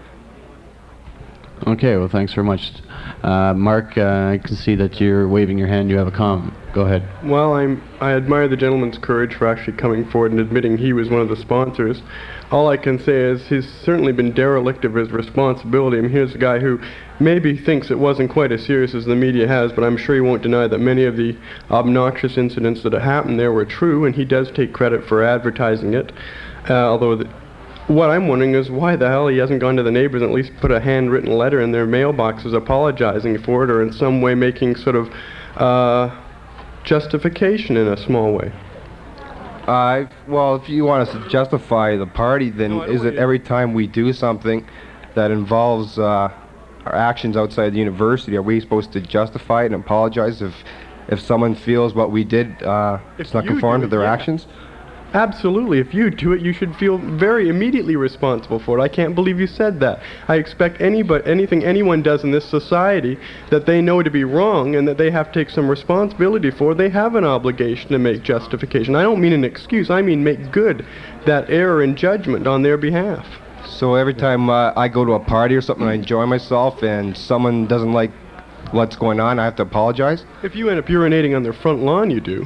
Okay, well, thanks very much. Uh, Mark, uh, I can see that you're waving your hand. You have a comment. Go ahead. Well, I'm, I admire the gentleman's courage for actually coming forward and admitting he was one of the sponsors. All I can say is he's certainly been derelict of his responsibility. I mean, here's a guy who maybe thinks it wasn't quite as serious as the media has, but I'm sure he won't deny that many of the obnoxious incidents that happened there were true, and he does take credit for advertising it. Uh, although the, what I'm wondering is why the hell he hasn't gone to the neighbors and at least put a handwritten letter in their mailboxes apologizing for it, or in some way making sort of uh, justification in a small way. Uh, Uh, well, if you want us to justify the party, then No, I don't is want it you- every time we do something that involves uh, our actions outside the university, are we supposed to justify it and apologize if if someone feels what we did uh, If does not you conform do to their it, yeah. actions? Absolutely. If you do it, you should feel very immediately responsible for it. I can't believe you said that. I expect any but anything anyone does in this society that they know to be wrong and that they have to take some responsibility for, they have an obligation to make justification. I don't mean an excuse. I mean make good that error in judgment on their behalf. So every time uh, I go to a party or something, I enjoy myself, and someone doesn't like what's going on, I have to apologize? If you end up urinating on their front lawn, you do.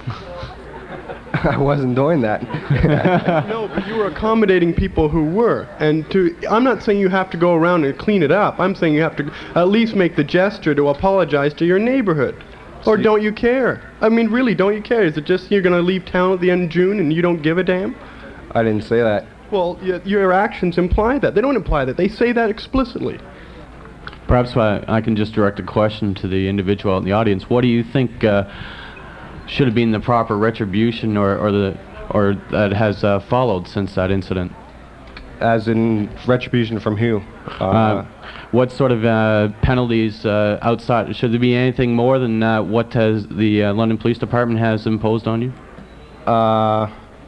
I wasn't doing that. No, but you were accommodating people who were. And to, I'm not saying you have to go around and clean it up. I'm saying you have to at least make the gesture to apologize to your neighborhood. Or don't you care? I mean, really, don't you care? Is it just you're going to leave town at the end of June and you don't give a damn? I didn't say that. Well, y your actions imply that. They don't imply that. They say that explicitly. Perhaps I, I can just direct a question to the individual out in the audience. What do you think uh, should have been the proper retribution or, or the or that has uh, followed since that incident? As in retribution from who? Uh, Uh, what sort of uh, penalties uh, outside? Should there be anything more than uh, what has the uh, London Police Department has imposed on you? Uh,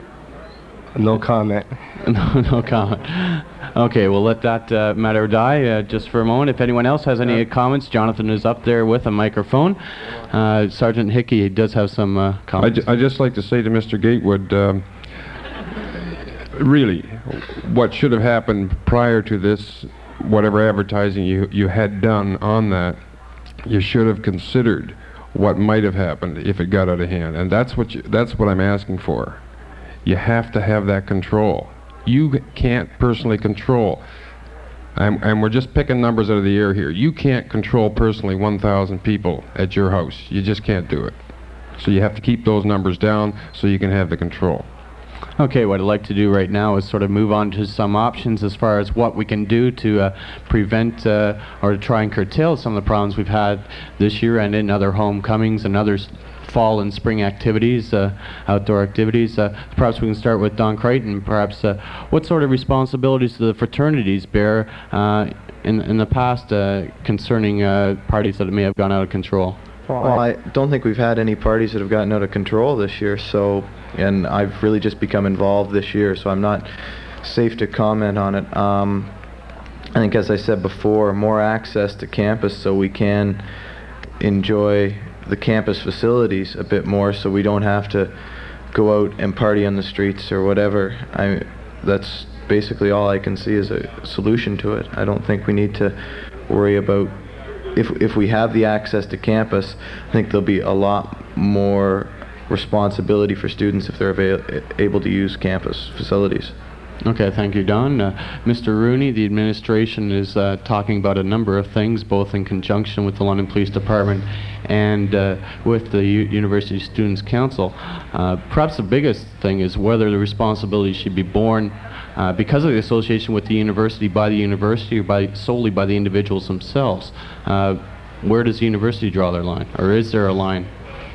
no comment. no, no comment. Okay, we'll let that uh, matter die uh, just for a moment. If anyone else has any comments, Jonathan is up there with a microphone. Uh, Sergeant Hickey does have some uh, I'd, comments. ju- I'd just like to say to Mister Gatewood, um, really, what should have happened prior to this, whatever advertising you, you had done on that, you should have considered what might have happened if it got out of hand. And that's what you, that's what I'm asking for. You have to have that control. You g- can't personally control, and, and we're just picking numbers out of the air here. You can't control personally one thousand people at your house. You just can't do it. So you have to keep those numbers down so you can have the control. Okay, what I'd like to do right now is sort of move on to some options as far as what we can do to uh, prevent uh, or to try and curtail some of the problems we've had this year and in other homecomings and other s- fall and spring activities, uh, outdoor activities. Uh, perhaps we can start with Don Crichton. Perhaps uh, what sort of responsibilities do the fraternities bear uh, in, in the past uh, concerning uh, parties that may have gone out of control? Well, I don't think we've had any parties that have gotten out of control this year, so, and I've really just become involved this year, so I'm not safe to comment on it. Um, I think, as I said before, more access to campus so we can enjoy the campus facilities a bit more, so we don't have to go out and party on the streets or whatever. I, that's basically all I can see as a solution to it. I don't think we need to worry about If, if we have the access to campus, I think there'll be a lot more responsibility for students if they're avail- able to use campus facilities. Okay, thank you, Don. Uh, Mister Rooney, the administration is uh, talking about a number of things, both in conjunction with the London Police Department and uh, with the U- University Students' Council. Uh, perhaps the biggest thing is whether the responsibility should be borne uh, because of the association with the university by the university or by solely by the individuals themselves. Uh, where does the university draw their line, or is there a line?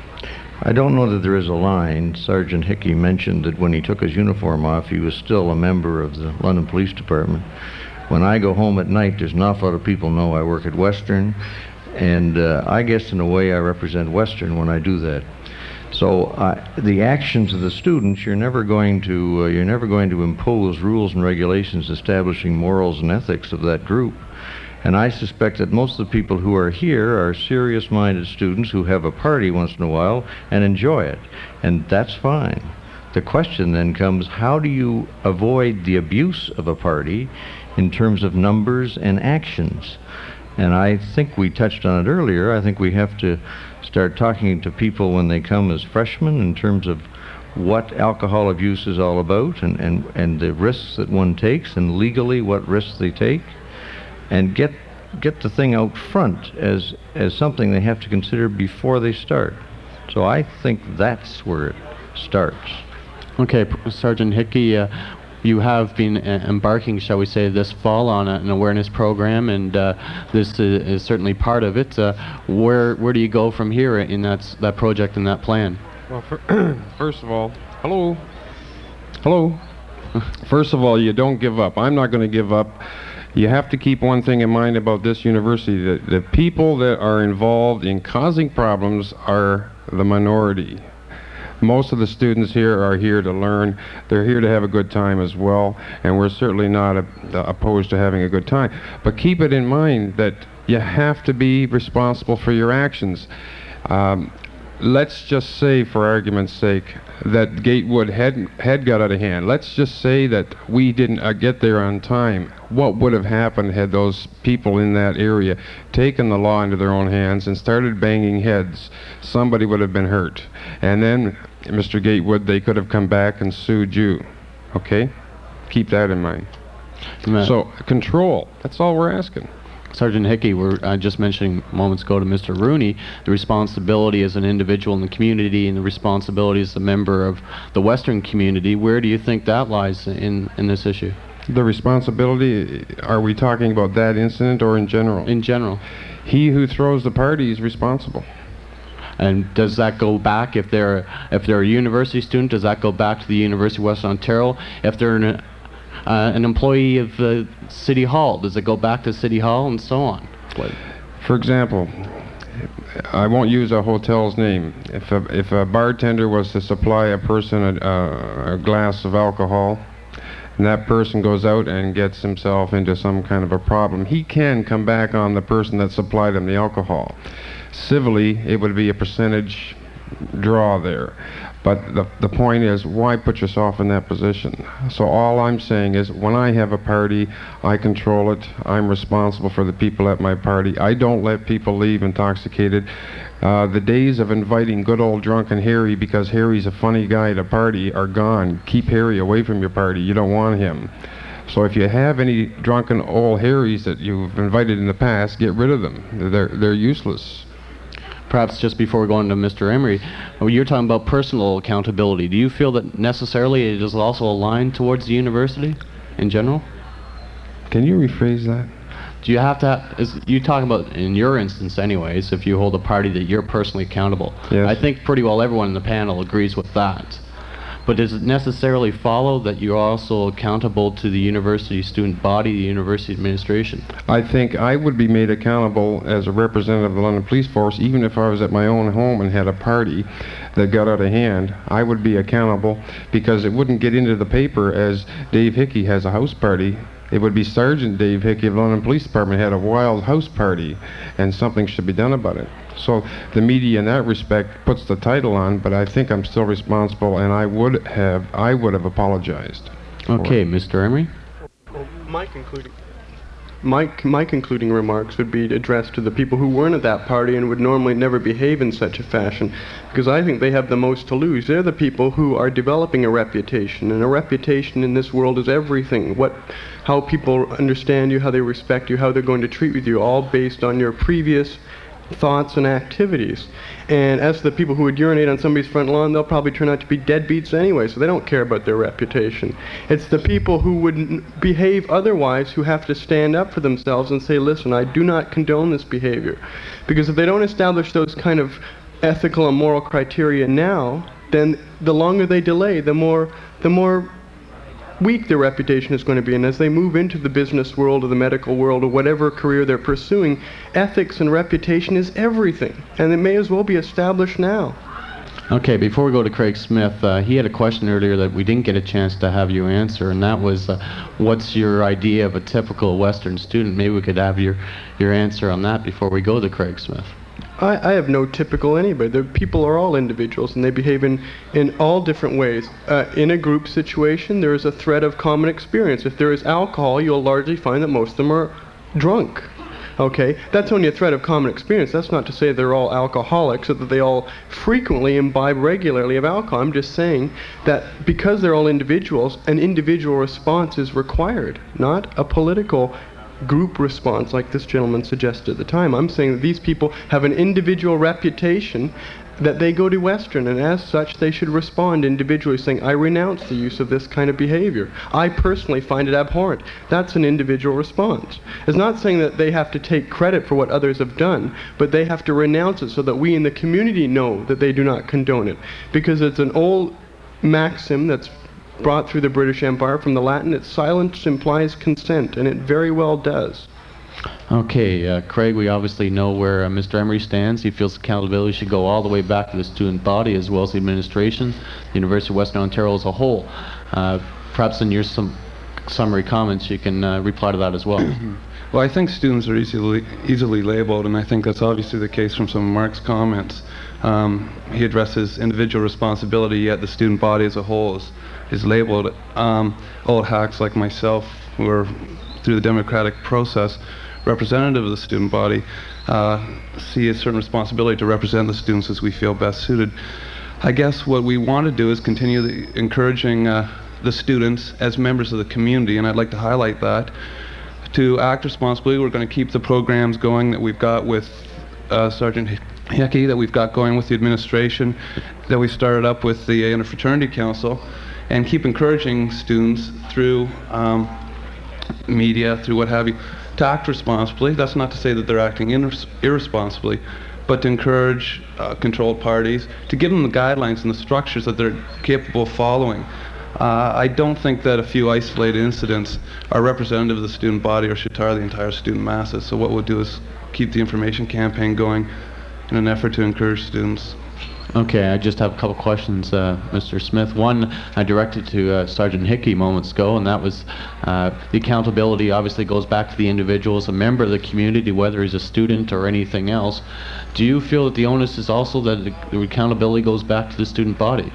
I don't know that there is a line. Sergeant Hickey mentioned that when he took his uniform off, he was still a member of the London Police Department. When I go home at night, there's an awful lot of people know I work at Western, and uh, I guess in a way I represent Western when I do that. So uh, the actions of the students, you're never going to uh, you're never going to impose rules and regulations establishing morals and ethics of that group. And I suspect that most of the people who are here are serious-minded students who have a party once in a while and enjoy it. And that's fine. The question then comes, how do you avoid the abuse of a party in terms of numbers and actions? And I think we touched on it earlier. I think we have to start talking to people when they come as freshmen in terms of what alcohol abuse is all about and, and, and the risks that one takes and legally what risks they take. And get get the thing out front as as something they have to consider before they start. So I think that's where it starts. Okay, P- Sergeant Hickey, uh, you have been uh, embarking, shall we say, this fall on a, an awareness program, and uh, this is, is certainly part of it. Uh, where where do you go from here in that s- that project and that plan? Well, fir- first of all, hello. Hello. First of all, you don't give up. I'm not going to give up. You have to keep one thing in mind about this university, that the people that are involved in causing problems are the minority. Most of the students here are here to learn. They're here to have a good time as well, and we're certainly not uh, opposed to having a good time. But keep it in mind that you have to be responsible for your actions. Um, let's just say, for argument's sake, that Gatewood had, had got out of hand. Let's just say that we didn't uh, get there on time. What would have happened had those people in that area taken the law into their own hands and started banging heads? Somebody would have been hurt. And then, Mister Gatewood, they could have come back and sued you. Okay? Keep that in mind. Amen. So, control. That's all we're asking. Sergeant Hickey, we're uh, just mentioning moments ago to Mister Rooney the responsibility as an individual in the community and the responsibility as a member of the Western community. Where do you think that lies in, in this issue? The responsibility, are we talking about that incident or in general? In general. He who throws the party is responsible. And does that go back, if they're, if they're a university student, does that go back to the University of Western Ontario? If they're an, uh, an employee of the City Hall, does it go back to City Hall and so on? What? For example, I won't use a hotel's name. If a, if a bartender was to supply a person a, a, a glass of alcohol, and that person goes out and gets himself into some kind of a problem, he can come back on the person that supplied him the alcohol. Civilly, it would be a percentage draw there. But the, the point is, why put yourself in that position? So all I'm saying is, when I have a party, I control it. I'm responsible for the people at my party. I don't let people leave intoxicated. Uh, the days of inviting good old drunken Harry because Harry's a funny guy at a party are gone. Keep Harry away from your party. You don't want him. So if you have any drunken old Harrys that you've invited in the past, get rid of them. They're, they're useless. Perhaps just before we go on to Mister Emery, you're talking about personal accountability. Do you feel that necessarily it is also aligned towards the university in general? Can you rephrase that? Do you have to have, is, you talking about, in your instance anyways, if you hold a party that you're personally accountable. Yes. I think pretty well everyone in the panel agrees with that. But does it necessarily follow that you're also accountable to the university student body, the university administration? I think I would be made accountable as a representative of the London Police Force, even if I was at my own home and had a party that got out of hand. I would be accountable because it wouldn't get into the paper as Dave Hickey has a house party. It would be Sergeant Dave Hickey of the London Police Department had a wild house party, and something should be done about it. So the media in that respect puts the title on, but I think I'm still responsible, and I would have I would have apologized. Okay, Mister Emery? Well, my concluding my, my concluding remarks would be addressed to the people who weren't at that party and would normally never behave in such a fashion, because I think they have the most to lose. They're the people who are developing a reputation, and a reputation in this world is everything. What, how people understand you, how they respect you, how they're going to treat with you, all based on your previous thoughts and activities. And as for the people who would urinate on somebody's front lawn, they'll probably turn out to be deadbeats anyway, so they don't care about their reputation. It's the people who would n- behave otherwise who have to stand up for themselves and say, listen, I do not condone this behavior. Because if they don't establish those kind of ethical and moral criteria now, then the longer they delay, the more the more weak their reputation is going to be. And as they move into the business world or the medical world or whatever career they're pursuing, ethics and reputation is everything, and it may as well be established now. Okay, before we go to Craig Smith, uh, he had a question earlier that we didn't get a chance to have you answer, and that was, uh, what's your idea of a typical Western student? Maybe we could have your, your answer on that before we go to Craig Smith. I, I have no typical anybody. The people are all individuals, and they behave in, in all different ways. Uh, in a group situation, there is a thread of common experience. If there is alcohol, you'll largely find that most of them are drunk. Okay, that's only a thread of common experience. That's not to say they're all alcoholics or that they all frequently imbibe regularly of alcohol. I'm just saying that because they're all individuals, an individual response is required, not a political group response like this gentleman suggested at the time. I'm saying that these people have an individual reputation that they go to Western, and as such they should respond individually, saying, I renounce the use of this kind of behavior. I personally find it abhorrent. That's an individual response. It's not saying that they have to take credit for what others have done, but they have to renounce it so that we in the community know that they do not condone it. Because it's an old maxim that's brought through the British Empire from the Latin, that silence implies consent, and it very well does. Okay, uh, Craig, we obviously know where uh, Mister Emery stands. He feels accountability should go all the way back to the student body as well as the administration, the University of Western Ontario as a whole. Uh, perhaps in your sum summary comments you can uh, reply to that as well. Well, I think students are easily easily labeled, and I think that's obviously the case from some of Mark's comments. Um, he addresses individual responsibility, yet the student body as a whole is, is labeled. Um, old hacks like myself, who are through the democratic process representative of the student body, uh, see a certain responsibility to represent the students as we feel best suited. I guess what we want to do is continue the encouraging uh, the students as members of the community, and I'd like to highlight that, to act responsibly. We're going to keep the programs going that we've got with uh, Sergeant Hickey, that we've got going with the administration, that we started up with the Interfraternity Council, and keep encouraging students through um, media, through what have you, to act responsibly. That's not to say that they're acting irres irresponsibly, but to encourage uh, controlled parties, to give them the guidelines and the structures that they're capable of following. Uh, I don't think that a few isolated incidents are representative of the student body or should tar the entire student masses. So what we'll do is keep the information campaign going in an effort to encourage students. Okay, I just have a couple questions, uh, Mister Smith. One I directed to uh, Sergeant Hickey moments ago, and that was uh, the accountability obviously goes back to the individual as a member of the community, whether he's a student or anything else. Do you feel that the onus is also that the, the accountability goes back to the student body?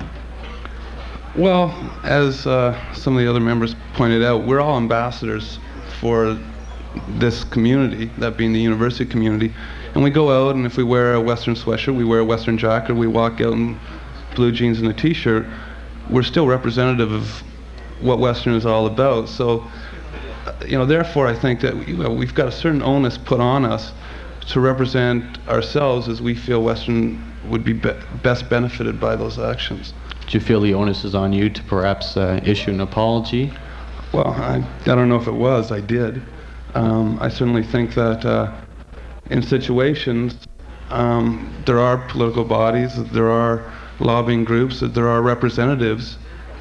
Well, as uh, some of the other members pointed out, we're all ambassadors for this community, that being the university community. And we go out, and if we wear a Western sweatshirt, we wear a Western jacket, we walk out in blue jeans and a t-shirt, we're still representative of what Western is all about. So, uh, you know, therefore I think that you know, we've got a certain onus put on us to represent ourselves as we feel Western would be, be best benefited by those actions. Do you feel the onus is on you to perhaps uh, issue an apology? Well, I, I don't know if it was, I did. Um, I certainly think that uh, in situations, um, there are political bodies, there are lobbying groups, there are representatives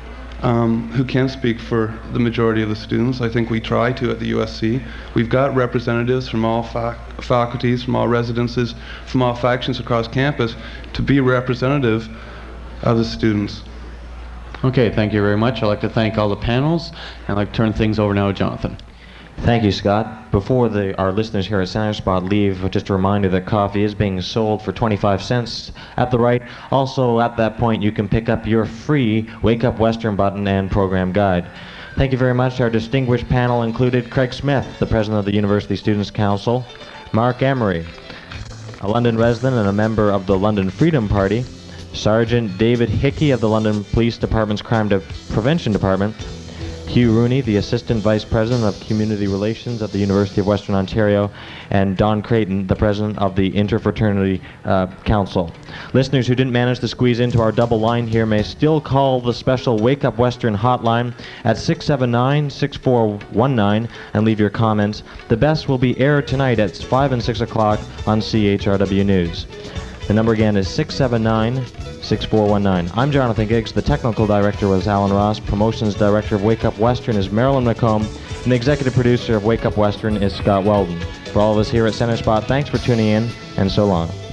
um, who can speak for the majority of the students. I think we try to at the U S C. We've got representatives from all fac faculties, from all residences, from all factions across campus to be representative of the students. Okay, thank you very much. I'd like to thank all the panels, and I'd like to turn things over now to Jonathan. Thank you, Scott. Before the, our listeners here at Center Spot leave, just a reminder that coffee is being sold for twenty-five cents at the right. Also, at that point, you can pick up your free Wake Up Western button and program guide. Thank you very much. Our distinguished panel included Craig Smith, the president of the University Students' Council, Mark Emery, a London resident and a member of the London Freedom Party, Sergeant David Hickey of the London Police Department's Crime Prevention Department, Hugh Rooney, the Assistant Vice President of Community Relations at the University of Western Ontario, and Don Creighton, the President of the Interfraternity uh, Council. Listeners who didn't manage to squeeze into our double line here may still call the special Wake Up Western hotline at six seven nine, six four one nine and leave your comments. The best will be aired tonight at five and six o'clock on C H R W News. The number again is six seven nine, six four one nine. I'm Jonathan Giggs. The technical director was Alan Ross. Promotions director of Wake Up Western is Marilyn McComb. And the executive producer of Wake Up Western is Scott Weldon. For all of us here at Center Spot, thanks for tuning in, and so long.